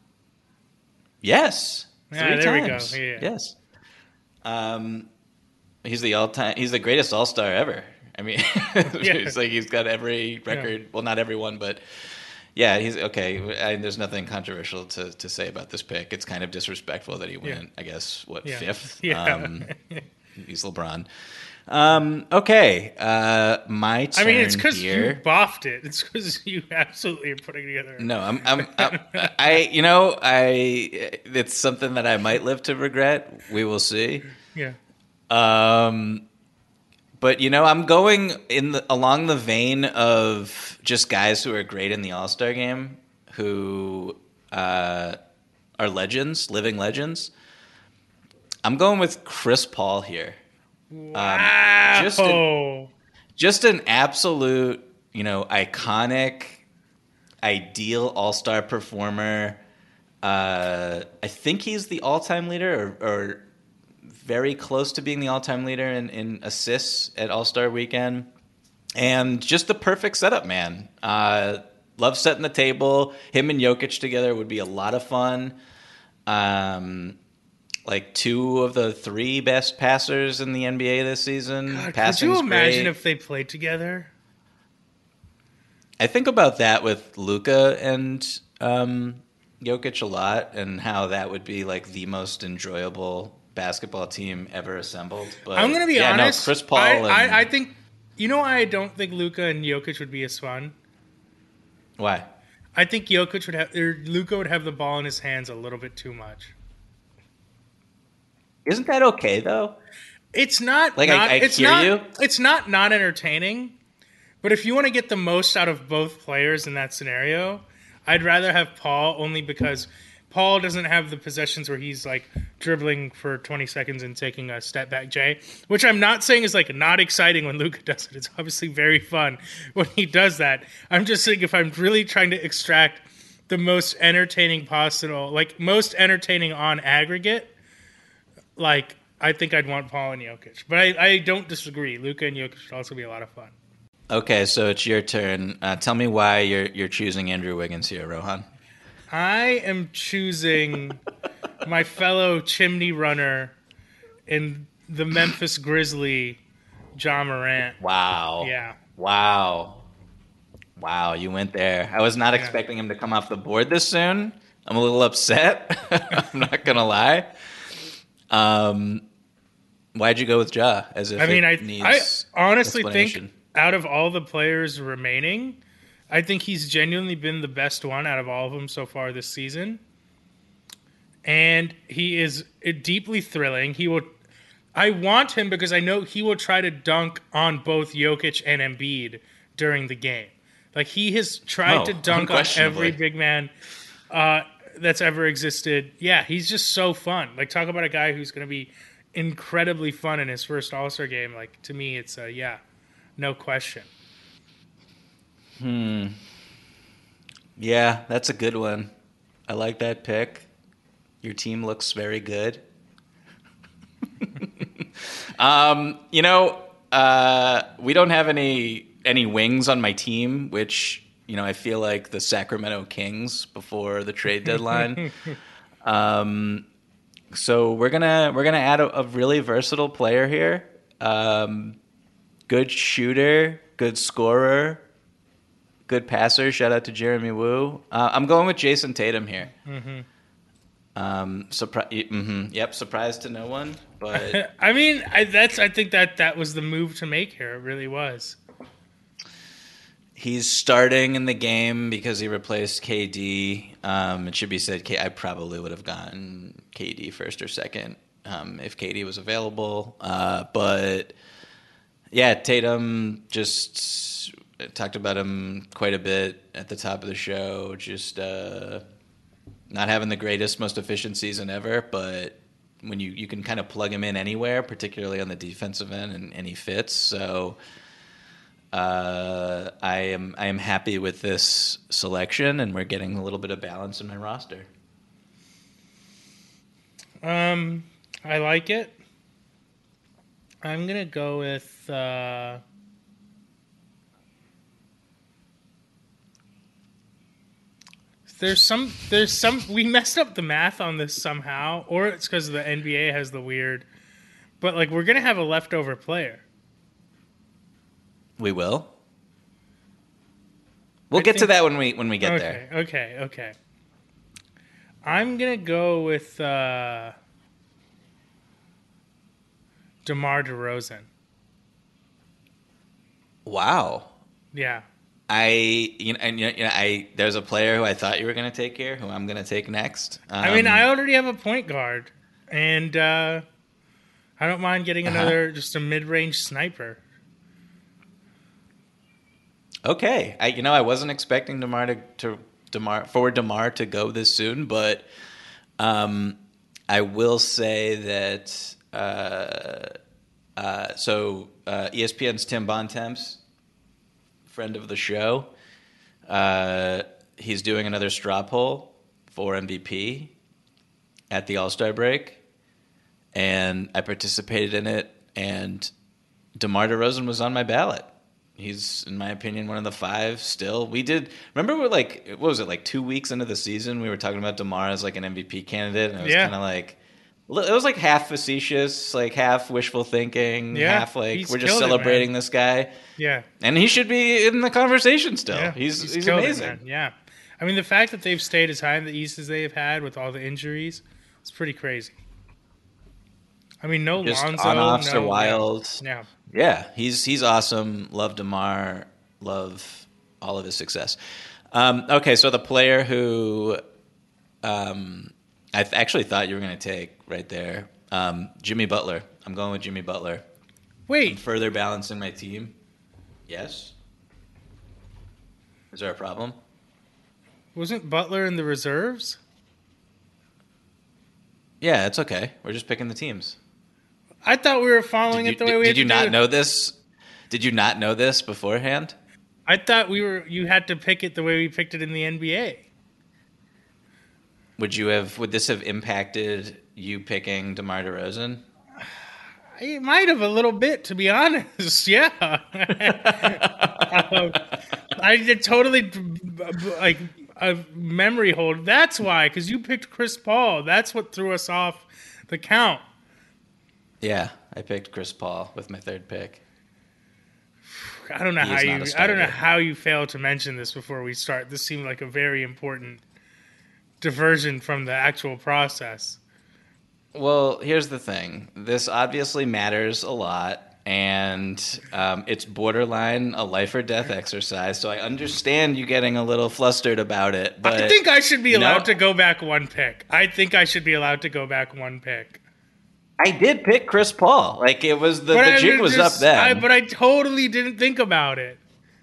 Yes. Yeah, 3 there times. we go. Yeah. Yes. He's the greatest All-Star ever. I mean, it's like he's got every record. Yeah. Well, not every one, but yeah, he's okay. There's nothing controversial to say about this pick. It's kind of disrespectful that he went, I guess, fifth? Yeah. He's LeBron. Okay. My turn. I mean, it's because you boffed it. It's because you absolutely are putting together. No, it's something that I might live to regret. We will see. Yeah. But I'm going along the vein of just guys who are great in the All-Star game, who are legends, living legends. I'm going with Chris Paul here. Wow. Just an absolute, iconic, ideal All-Star performer. I think he's the all-time leader, or very close to being the all-time leader in assists at All-Star Weekend. And just the perfect setup, man. Love setting the table. Him and Jokic together would be a lot of fun. Like 2 of the 3 best passers in the NBA this season. God, could you imagine if they played together? I think about that with Luka and Jokic a lot, and how that would be like the most enjoyable basketball team ever assembled. But I'm going to be honest. Chris Paul. I think, I don't think Luka and Jokic would be as fun. Why? I think Luka would have the ball in his hands a little bit too much. Isn't that okay though? It's not. Like I hear you. It's not entertaining. But if you want to get the most out of both players in that scenario, I'd rather have Paul, only because Paul doesn't have the possessions where he's like dribbling for 20 seconds and taking a step back J, which I'm not saying is like not exciting when Luka does it. It's obviously very fun when he does that. I'm just saying, if I'm really trying to extract the most entertaining possible, like most entertaining on aggregate, like I think I'd want Paul and Jokic. But I don't disagree. Luka and Jokic should also be a lot of fun. Okay, so it's your turn. Tell me why you're choosing Andrew Wiggins here, Rohan. I am choosing my fellow chimney runner in the Memphis Grizzly, Ja Morant. Wow. Yeah. Wow, you went there. I was not expecting him to come off the board this soon. I'm a little upset. I'm not going to lie. Why'd you go with Ja? As if I honestly think out of all the players remaining, I think he's genuinely been the best one out of all of them so far this season. And he is deeply thrilling. I want him because I know he will try to dunk on both Jokic and Embiid during the game. Like, he has tried to dunk on every big man that's ever existed. Yeah, he's just so fun. Like, talk about a guy who's going to be incredibly fun in his first All-Star game. Like, to me, it's no question. Yeah, that's a good one. I like that pick. Your team looks very good. We don't have any wings on my team, which, I feel like the Sacramento Kings before the trade deadline. So we're gonna add a really versatile player here. Good shooter, good scorer, good passer. Shout out to Jeremy Woo. I'm going with Jason Tatum here. Surprised to no one, but I mean, I think that was the move to make here. It really was. He's starting in the game because he replaced KD. It should be said, I probably would have gotten KD first or second if KD was available. But yeah, Tatum, just talked about him quite a bit at the top of the show. Just not having the greatest, most efficient season ever, but when you can kind of plug him in anywhere, particularly on the defensive end, and he fits. So I am happy with this selection, and we're getting a little bit of balance in my roster. I like it. I'm gonna go with. There's some. We messed up the math on this somehow, or it's because the NBA has the weird. But like, we're gonna have a leftover player. We will. We'll get to that when we get there. Okay. I'm gonna go with DeMar DeRozan. Wow. Yeah. There's a player who I thought you were going to take here, who I'm going to take next. I mean, I already have a point guard, and I don't mind getting another, just a mid-range sniper. Okay, I wasn't expecting DeMar to go this soon, but I will say that ESPN's Tim Bontemps, friend of the show, he's doing another straw poll for MVP at the All-Star break, and I participated in it, and DeMar DeRozan was on my ballot. He's, in my opinion, one of the 5 still. Remember we're like, what was it, like 2 weeks into the season, we were talking about DeMar as like an MVP candidate, and it was kind of like, it was like half facetious, like half wishful thinking, half like we're just celebrating this guy. Yeah. And he should be in the conversation still. Yeah, he's amazing. Yeah. I mean, the fact that they've stayed as high in the East as they've had with all the injuries, it's pretty crazy. I mean, no just Lonzo. On-offs are wild. Yeah. Yeah, he's awesome. Love DeMar. Love all of his success. Okay, so the player who I actually thought you were going to take right there, Jimmy Butler. I'm going with Jimmy Butler. Wait. I'm further balancing my team. Yes? Is there a problem? Wasn't Butler in the reserves? Yeah, it's okay. We're just picking the teams. I thought we were following it the way we had to do it. Did you not know this? Did you not know this beforehand? I thought you had to pick it the way we picked it in the NBA. Would this have impacted you picking DeMar DeRozan? It might have a little bit, to be honest. Yeah. I did totally like a memory hold. That's why, because you picked Chris Paul. That's what threw us off the count. Yeah, I picked Chris Paul with my 3rd pick. I don't know how you failed to mention this before we start. This seemed like a very important diversion from the actual process. Well, here's the thing. This obviously matters a lot, and it's borderline a life or death exercise, so I understand you getting a little flustered about it. But I think I should be allowed to go back one pick. I did pick Chris Paul. Like, it was the jig was up then. But I totally didn't think about it.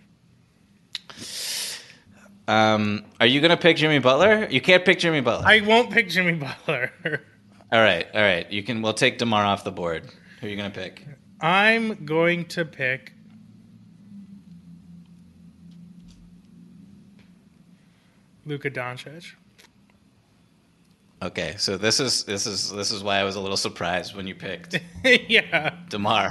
Are you going to pick Jimmy Butler? You can't pick Jimmy Butler. I won't pick Jimmy Butler. All right. We'll take DeMar off the board. Who are you going to pick? I'm going to pick Luka Doncic. Okay, so this is why I was a little surprised when you picked DeMar.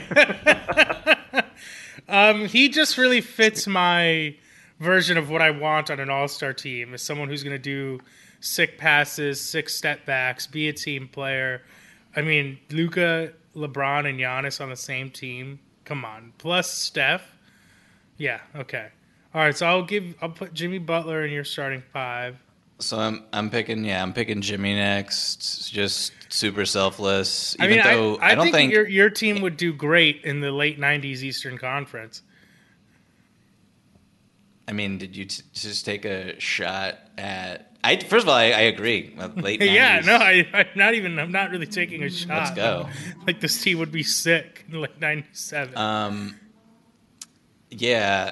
He just really fits my version of what I want on an all-star team, as someone who's going to do sick passes, 6 step backs, be a team player. I mean, Luka, LeBron, and Giannis on the same team. Come on. Plus Steph. Yeah, okay. All right, so I'll put Jimmy Butler in your starting 5. So I'm picking Jimmy next. Just super selfless. I think your team would do great in the late 90s Eastern Conference. I mean, did you just take a shot at? First of all, I agree. Late 90s. Yeah, no, I'm not really taking a shot. Let's go. Like, this team would be sick in like 97. Yeah,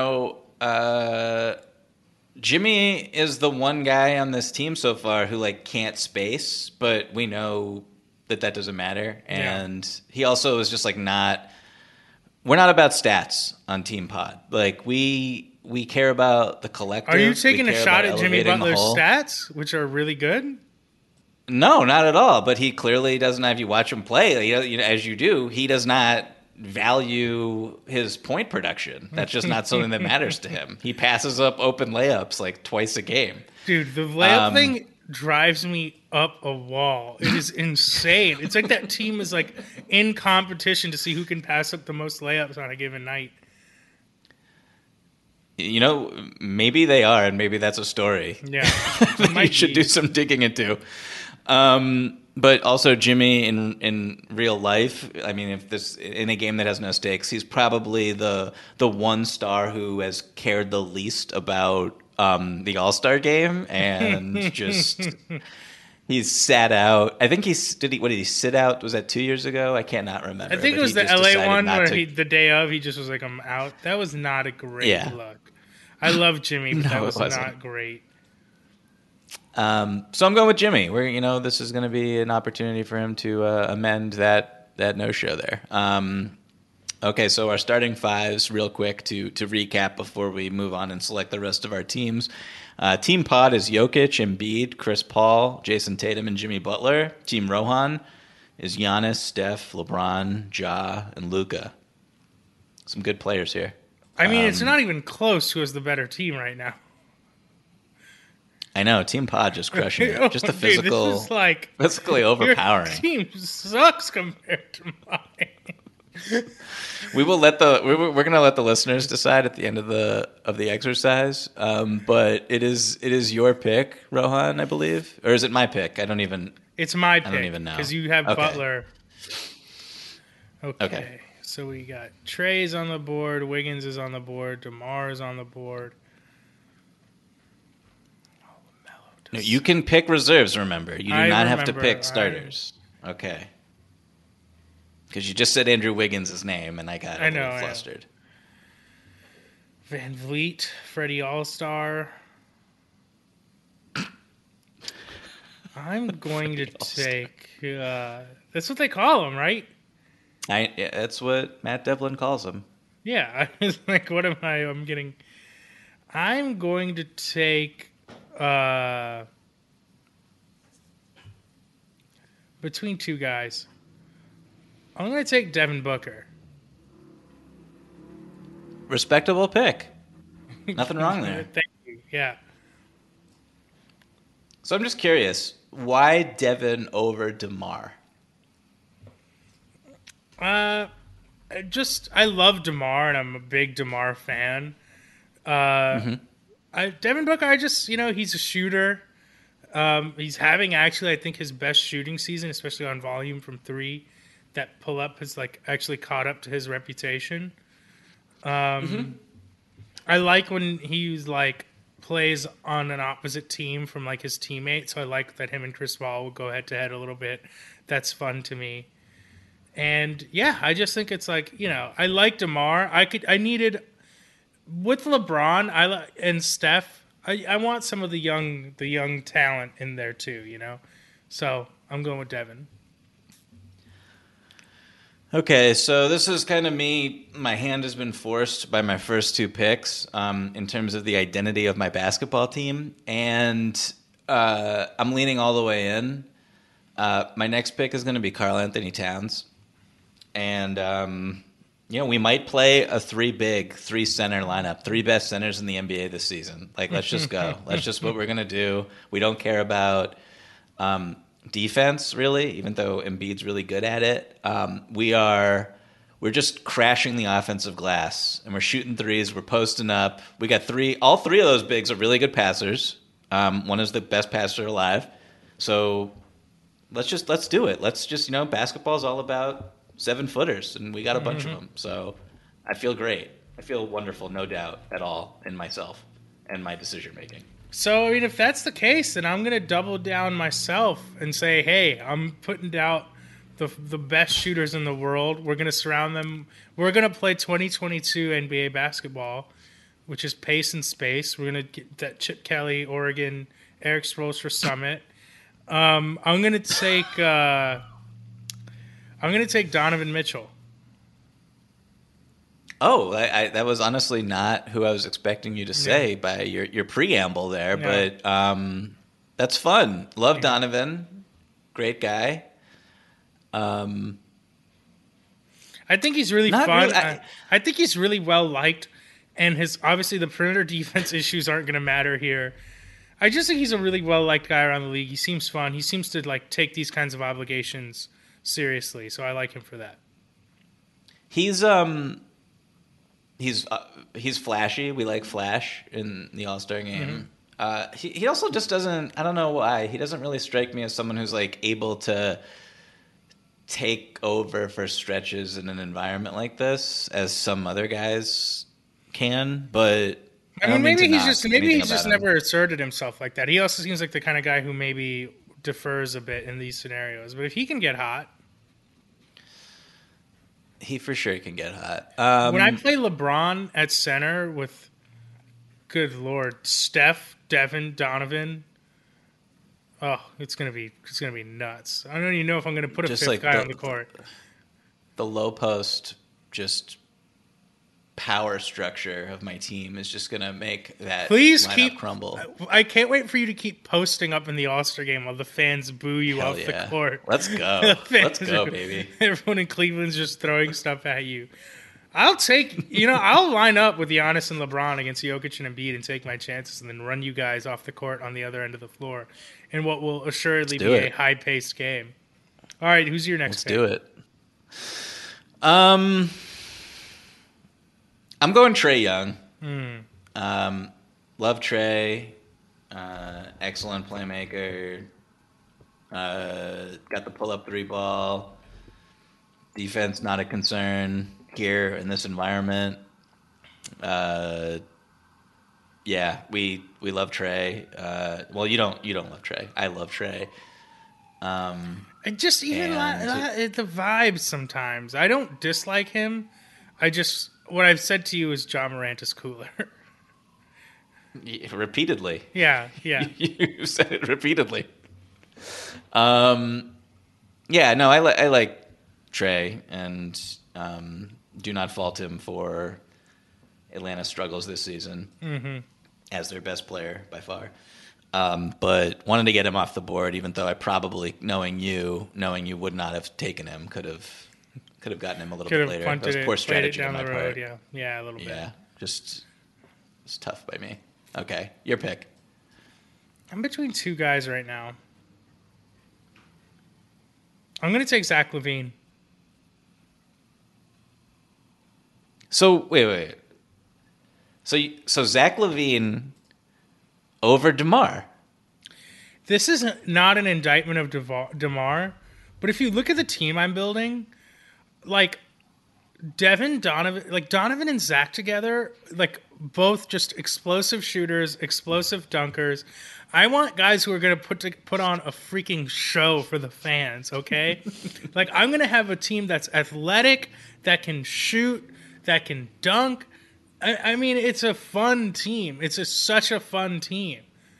Jimmy is the one guy on this team so far who like can't space, but we know that doesn't matter. And he also is just like we're not about stats on Team Pod. Like we care about the collective. Are you taking a shot at Jimmy Butler's stats, which are really good? No, not at all. But he clearly doesn't have. You watch him play, as you do. He does not value his point production. That's just not something that matters to him. He passes up open layups like twice a game. Dude, the layup thing drives me up a wall. It is insane. It's like that team is like in competition to see who can pass up the most layups on a given night. Maybe they are, and maybe that's a story. Yeah, you should do some digging into. But also Jimmy in real life, I mean, if this in a game that has no stakes, he's probably the one star who has cared the least about the All-Star game, and just he's sat out. I think what did he sit out? Was that 2 years ago? I cannot remember. I think it was the LA one where the day of he just was like, I'm out. That was not a great look. I love Jimmy, but that was not great. So I'm going with Jimmy. This is going to be an opportunity for him to amend that no-show there. Okay, so our starting fives, real quick to recap before we move on and select the rest of our teams. Team Pod is Jokic, Embiid, Chris Paul, Jason Tatum, and Jimmy Butler. Team Rohan is Giannis, Steph, LeBron, Ja, and Luka. Some good players here. I mean, it's not even close who is the better team right now. I know, Team Pod just crushing it. Just the physical, this is like, physically overpowering. Your team sucks compared to mine. We're gonna let the listeners decide at the end of the exercise. But it is your pick, Rohan, I believe, or is it my pick? It's my pick. I don't even know because you have Butler. Okay. So we got Trey's on the board, Wiggins is on the board, DeMar is on the board. No, you can pick reserves, remember. You do not have to pick starters. Okay. Because you just said Andrew Wiggins' name, and I got a little flustered. Van Vliet, Freddie All-Star. I'm going to take... that's what they call him, right? That's what Matt Devlin calls him. Yeah. I was like, what am I... I'm getting... I'm going to take... between two guys, I'm going to take Devin Booker. Respectable pick. Nothing wrong there. Thank you. Yeah. So I'm just curious, why Devin over DeMar? I love DeMar, and I'm a big DeMar fan. Devin Booker, he's a shooter. He's having actually, I think, his best shooting season, especially on volume from three. That pull up has actually caught up to his reputation. I like when he's plays on an opposite team from his teammates. So I like that him and Chris Paul will go head to head a little bit. That's fun to me. And yeah, I just think it's I like DeMar. I needed with LeBron, and Steph. I want some of the young talent in there too, So I'm going with Devin. Okay, so this is kind of me. My hand has been forced by my first two picks in terms of the identity of my basketball team, and I'm leaning all the way in. My next pick is going to be Karl Anthony Towns, and we might play a three center lineup, three best centers in the NBA this season. Let's just go. That's just what we're going to do. We don't care about defense, really, even though Embiid's really good at it. We're just crashing the offensive glass, and we're shooting threes. We're posting up. We got all three of those bigs are really good passers. One is the best passer alive. So let's do it. Let's just, basketball's all about 7-footers, and we got a bunch of them. So I feel great. I feel wonderful, no doubt at all in myself and my decision making. So, if that's the case, then I'm going to double down myself and say, hey, I'm putting out the best shooters in the world. We're going to surround them. We're going to play 2022 NBA basketball, which is pace and space. We're going to get that Chip Kelly, Oregon, Eric Spoelstra Summit. I'm going to take Donovan Mitchell. Oh, that was honestly not who I was expecting you to say by your preamble there, but that's fun. Love Donovan. great guy. I think he's really Not fun. really, I think he's really well liked, and his obviously the perimeter defense issues aren't going to matter here. I just think he's a really well liked guy around the league. He seems fun. He seems to like take these kinds of obligations seriously, so I like him for that. He's flashy. We like flash in the All-Star game. He also just doesn't. I don't know why he doesn't really strike me as someone who's like able to take over for stretches in an environment like this, as some other guys can. But I mean, maybe he's just him. never asserted himself like that. He also seems like the kind of guy who maybe defers a bit in these scenarios. But if he can get hot, he for sure can get hot. When I play LeBron at center with, good Lord, Steph, Devin, Donovan, oh, it's gonna be nuts. I don't even know if I'm gonna put a just fifth like guy on the court. The low post just power structure of my team is just gonna make that lineup crumble. I can't wait for you to keep posting up in the All-Star game while the fans boo you off the court. Let's go. Let's go, baby. Everyone in Cleveland's just throwing stuff at you. I'll line up with Giannis and LeBron against Jokic and Embiid and take my chances and then run you guys off the court on the other end of the floor in what will assuredly be a high-paced game. All right, who's your next pick? Let's do it. I'm going Trae Young. Love Trae. Excellent playmaker. Got the pull-up three ball. Defense not a concern here in this environment. Yeah, we love Trae. Well, you don't love Trae. I love Trae. I just the vibes sometimes. I don't dislike him. What I've said to you is Ja Morant is cooler. Repeatedly. Yeah. You said it repeatedly. Yeah, no, I like Trae, and do not fault him for Atlanta's struggles this season as their best player by far. But wanted to get him off the board, even though I probably, knowing you would not have taken him, could have gotten him a little bit later. That was poor strategy on my part. Yeah, a little bit. Yeah, just it's tough by me. Okay, your pick. I'm between two guys right now. I'm going to take Zach LaVine. So wait. So Zach LaVine over DeMar. This is not an indictment of DeMar, but if you look at the team I'm building, like Donovan and Zach together, like both just explosive shooters, explosive dunkers. I want guys who are going to put on a freaking show for the fans, okay? Like, I'm going to have a team that's athletic, that can shoot, that can dunk. I mean, it's a fun team. It's such a fun team.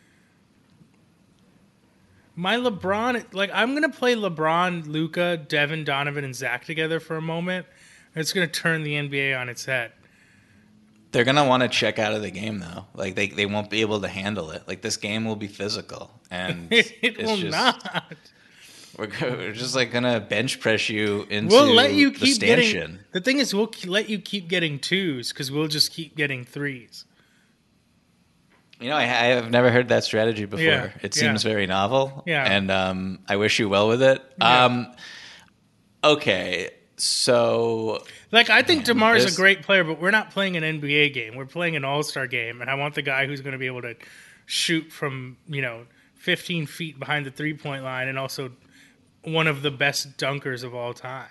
My LeBron, like, I'm going to play LeBron, Luka, Devin, Donovan, and Zach together for a moment. It's going to turn the NBA on its head. They're going to want to check out of the game, though. Like, they won't be able to handle it. Like, this game will be physical. And it will not. We're just, like, going to bench press you into we'll let you the keep stanchion. Getting, the thing is, we'll let you keep getting twos because we'll just keep getting threes. You know, I have never heard that strategy before. Yeah, It seems very novel. Yeah. And I wish you well with it. Yeah. Okay, so... Like, I think DeMar is a great player, but we're not playing an NBA game. We're playing an All-Star game, and I want the guy who's going to be able to shoot from, 15 feet behind the three-point line and also one of the best dunkers of all time.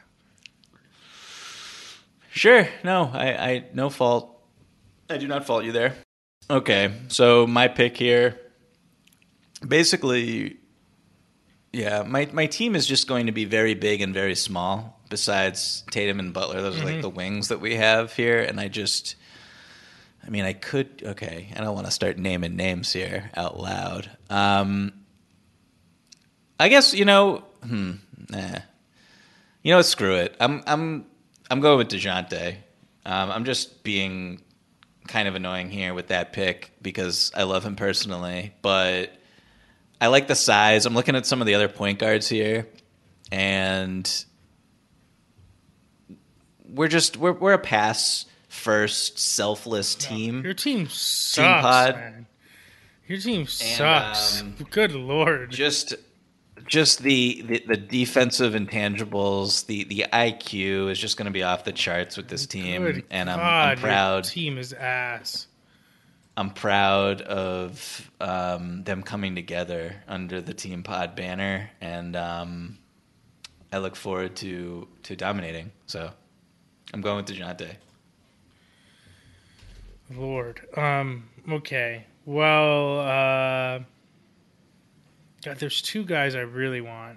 Sure. No, I no fault. I do not fault you there. Okay, so my pick here, basically, yeah, my team is just going to be very big and very small. Besides Tatum and Butler, those are like the wings that we have here, and I don't want to start naming names here out loud. I guess screw it. I'm going with DeJounte. I'm just being kind of annoying here with that pick because I love him personally, but I like the size. I'm looking at some of the other point guards here, and we're a pass first, selfless team. Your team sucks, pod. man. Your team sucks. Good Lord. Just the defensive intangibles, the IQ is just going to be off the charts with this team, Good and God, I'm proud. Your team is ass. I'm proud of them coming together under the Team Pod banner, and I look forward to dominating. So I'm going with DeJounte. Lord. Okay. Well, God, there's two guys I really want.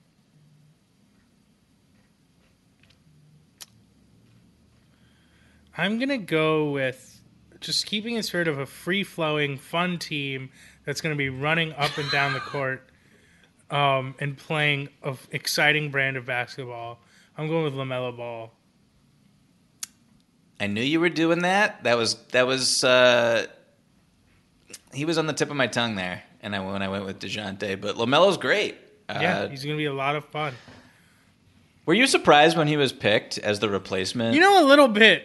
I'm going to go with just keeping in spirit of a free-flowing, fun team that's going to be running up and down the court and playing an exciting brand of basketball. I'm going with LaMelo Ball. I knew you were doing that. That was he was on the tip of my tongue there, and when I went with DeJounte, but LaMelo's great. Yeah, he's going to be a lot of fun. Were you surprised when he was picked as the replacement? You know, a little bit.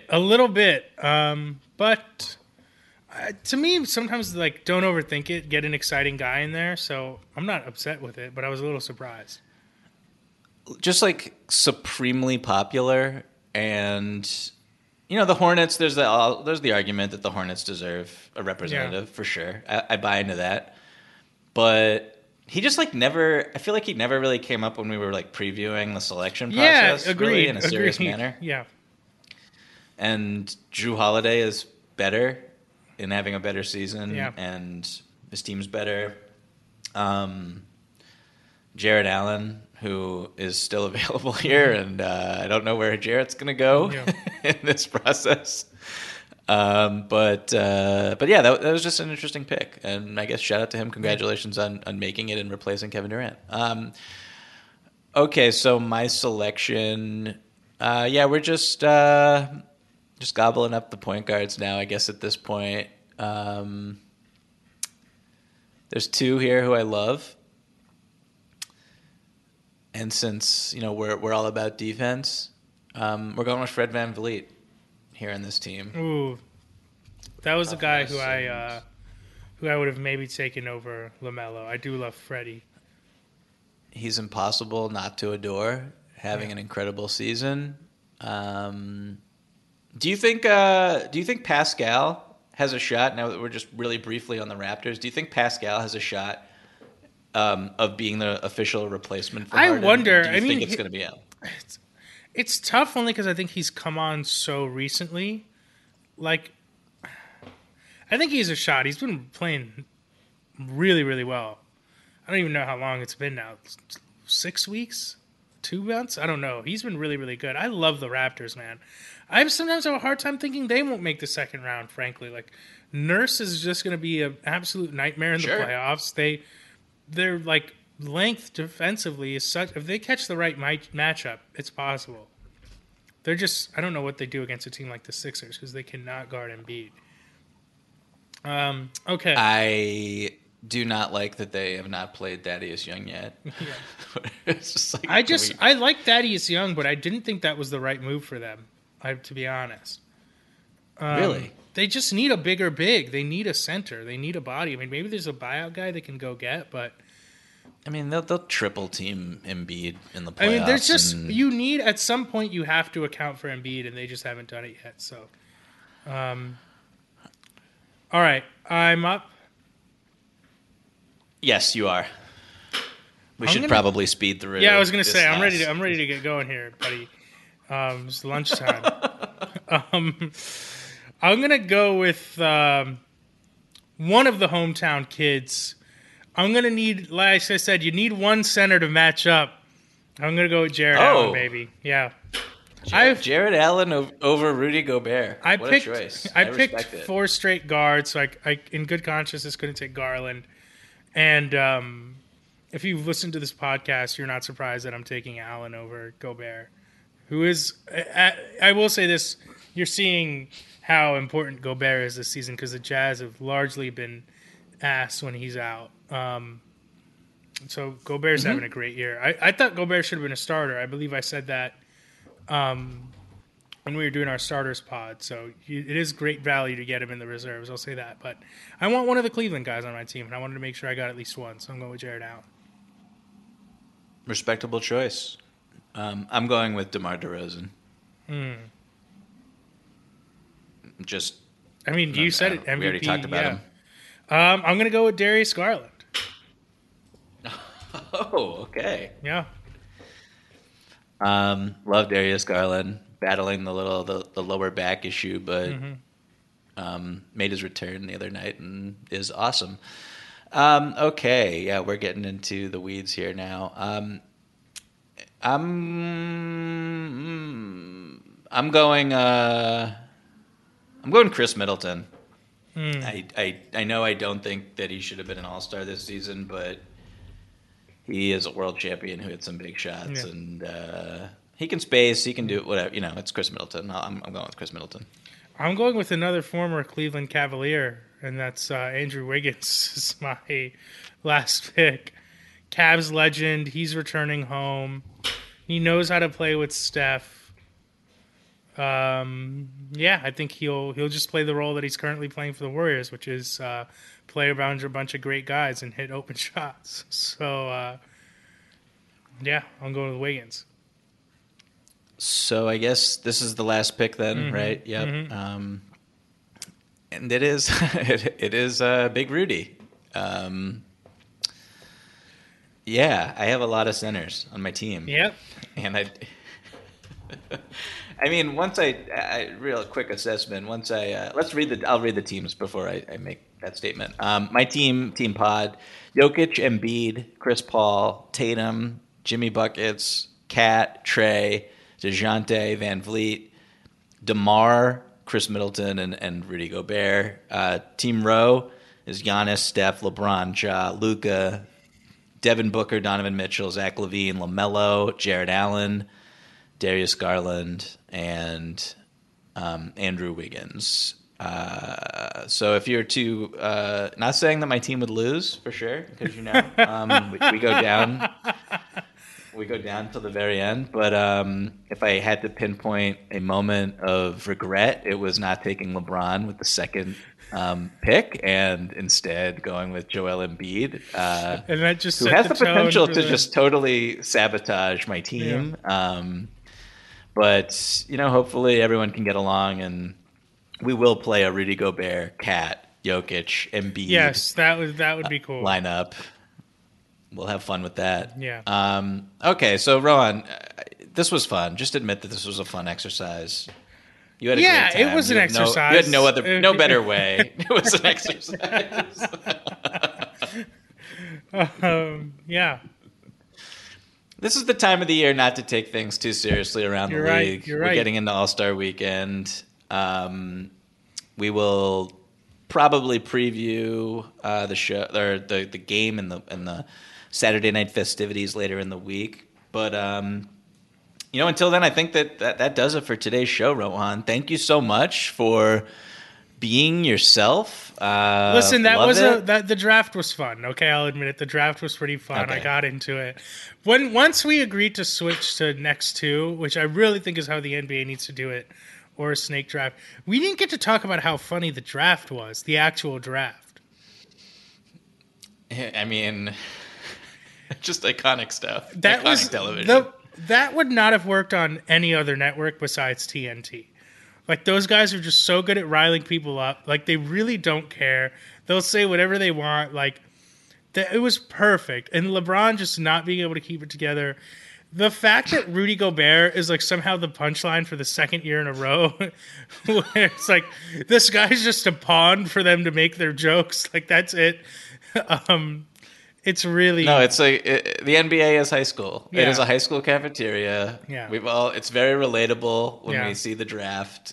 But to me, sometimes like don't overthink it. Get an exciting guy in there. So I'm not upset with it, but I was a little surprised. Just like supremely popular, and you know the Hornets. There's the argument that the Hornets deserve a representative for sure. I buy into that, but he just like never. I feel like he never really came up when we were like previewing the selection process. Yeah, agreed. Really in a serious manner. Yeah. And Drew Holiday is better in having a better season, yeah. And his team's better. Jared Allen, who is still available here, and I don't know where Jarrett's going to go in this process. But yeah, that was just an interesting pick, and I guess shout out to him. Congratulations on making it and replacing Kevin Durant. Okay, so my selection, we're just gobbling up the point guards now, I guess, at this point. There's two here who I love. And since, you know, we're all about defense, we're going with Fred VanVleet here in this team. Ooh. That was a guy who I would have maybe taken over LaMelo. I do love Freddie. He's impossible not to adore, having an incredible season. Do you think Pascal has a shot, now that we're just really briefly on the Raptors, do you think Pascal has a shot of being the official replacement for Harden? I wonder. Do you think it's going to be him? It's tough only because I think he's come on so recently. Like, I think he's a shot. He's been playing really, really well. I don't even know how long it's been now. 6 weeks? 2 months? I don't know. He's been really, really good. I love the Raptors, man. I sometimes have a hard time thinking they won't make the second round, frankly. Like, Nurse is just going to be an absolute nightmare in the playoffs. Their like length defensively is such. If they catch the right matchup, it's possible. They're just. I don't know what they do against a team like the Sixers because they cannot guard Embiid. Okay. I do not like that they have not played Thaddeus Young yet. Yeah. It's just like, I like Thaddeus Young, but I didn't think that was the right move for them. To be honest. Really? They just need a bigger big. They need a center. They need a body. I mean, maybe there's a buyout guy they can go get, but I mean, they'll triple team Embiid in the playoffs. I mean, there's just you need at some point you have to account for Embiid, and they just haven't done it yet. So, all right, I'm up. Yes, you are. We should probably speed through. Yeah, I was going to say I'm ready to get going here, buddy. It's lunchtime. I'm going to go with one of the hometown kids. I'm going to need, like I said, you need one center to match up. I'm going to go with Jared Allen, baby. Yeah. Jared Allen over Rudy Gobert. What a choice. I picked 4 straight guards, so I in good conscience, couldn't take Garland. And if you've listened to this podcast, you're not surprised that I'm taking Allen over Gobert, who is, I will say this, you're seeing how important Gobert is this season because the Jazz have largely been ass when he's out. So Gobert's having a great year. I thought Gobert should have been a starter. I believe I said that when we were doing our starters pod. So it is great value to get him in the reserves. I'll say that. But I want one of the Cleveland guys on my team, and I wanted to make sure I got at least one. So I'm going with Jared Allen. Respectable choice. I'm going with DeMar DeRozan. Just. I mean, you said it. MVP. We already talked about him. I'm going to go with Darius Garland. Oh, okay. Yeah. Love Darius Garland battling the lower back issue, but made his return the other night and is awesome. Okay, yeah, we're getting into the weeds here now. I'm going Chris Middleton. I know I don't think that he should have been an All-Star this season, but he is a world champion who hit some big shots, and he can space, he can do it, whatever. It's Chris Middleton. I'm going with Chris Middleton. I'm going with another former Cleveland Cavalier, and that's Andrew Wiggins is my last pick. Cavs legend. He's returning home. He knows how to play with Steph. I think he'll just play the role that he's currently playing for the Warriors, which is play around a bunch of great guys and hit open shots. So, I'm going with Wiggins. So I guess this is the last pick then, right? Yep. And it is it is Big Rudy. I have a lot of centers on my team. Yep. And I mean, once I real quick assessment. Once I'll read the teams before I make that statement. My team pod: Jokic, Embiid, Chris Paul, Tatum, Jimmy Buckets, Cat, Trey, DeJounte, Van Vliet, DeMar, Chris Middleton, and Rudy Gobert. Team row is Giannis, Steph, LeBron, Ja, Luka, Devin Booker, Donovan Mitchell, Zach LaVine, LaMelo, Jared Allen, Darius Garland, and Andrew Wiggins. So if you're to, not saying that my team would lose for sure, because we go down. We go down till the very end, but if I had to pinpoint a moment of regret, it was not taking LeBron with the second pick and instead going with Joel Embiid, and that just who has the potential to just totally sabotage my team. Yeah. But hopefully everyone can get along, and we will play a Rudy Gobert, Cat, Jokic, Embiid. Yes, that would be cool. Lineup. We'll have fun with that. Yeah. Okay, so Rohan, this was fun. Just admit that this was a fun exercise. You had a great time. It was an exercise. You had no better way. It was an exercise. Yeah. This is the time of the year not to take things too seriously around the league. You're We're right. getting into All-Star Weekend. We will probably preview the show or the game and the Saturday night festivities later in the week. But until then, I think that does it for today's show, Rohan. Thank you so much for being yourself. Listen, the draft was fun. Okay, I'll admit it. The draft was pretty fun. Okay. I got into it. Once we agreed to switch to next two, which I really think is how the NBA needs to do it, or a snake draft, we didn't get to talk about how funny the draft was, the actual draft. I mean, just iconic stuff. That iconic was television. That would not have worked on any other network besides TNT. Like, those guys are just so good at riling people up. Like, they really don't care. They'll say whatever they want. Like, it was perfect. And LeBron just not being able to keep it together. The fact that Rudy Gobert is, like, somehow the punchline for the second year in a row, where it's like, this guy's just a pawn for them to make their jokes. Like, that's it. It's really... No, it's like the NBA is high school. Yeah. It is a high school cafeteria. Yeah. It's very relatable when Yeah. we see the draft.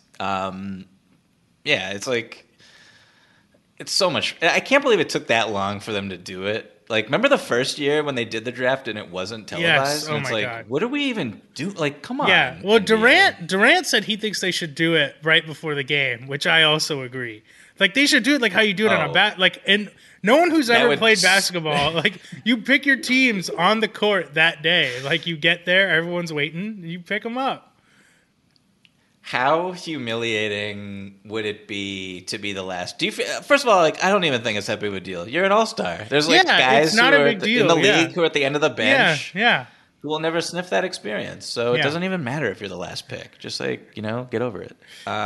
It's like, it's so much. I can't believe it took that long for them to do it. Like, remember the first year when they did the draft and it wasn't televised? Yes. And it's my like, God. what do we even do? Like, come on. Yeah. Well, NBA. Durant said he thinks they should do it right before the game, which I also agree. Like they should do it like how you do it on a bat. Like, and no one who's ever played basketball, like you pick your teams on the court that day. Like you get there, everyone's waiting, you pick them up. How humiliating would it be to be the last? Do you first of all, like, I don't even think it's that big of a deal. You're an all-star. There's like guys who are in the league who are at the end of the bench. Yeah. Who will never sniff that experience. So it doesn't even matter if you're the last pick. Just like, get over it.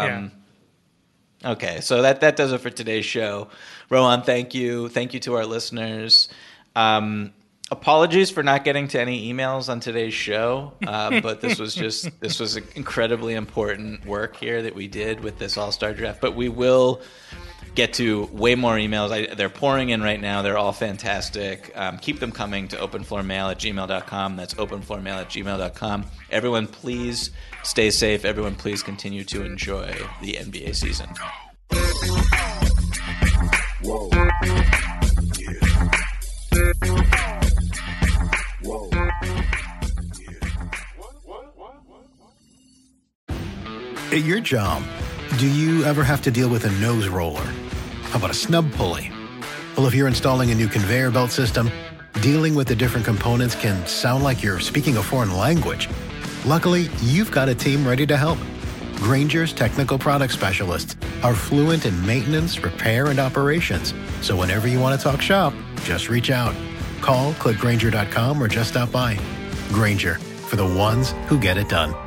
Okay, so that does it for today's show. Rohan, thank you. Thank you to our listeners. Apologies for not getting to any emails on today's show, but this was incredibly important work here that we did with this All-Star draft. But we will get to way more emails. They're pouring in right now. They're all fantastic. Keep them coming to openfloormail@gmail.com. That's openfloormail@gmail.com. Everyone, please stay safe. Everyone, please continue to enjoy the NBA season. Whoa. At your job, do you ever have to deal with a nose roller? How about a snub pulley? Well, if you're installing a new conveyor belt system, dealing with the different components can sound like you're speaking a foreign language. Luckily, you've got a team ready to help. Grainger's technical product specialists are fluent in maintenance, repair, and operations. So whenever you want to talk shop, just reach out. Call, click Grainger.com, or just stop by. Grainger, for the ones who get it done.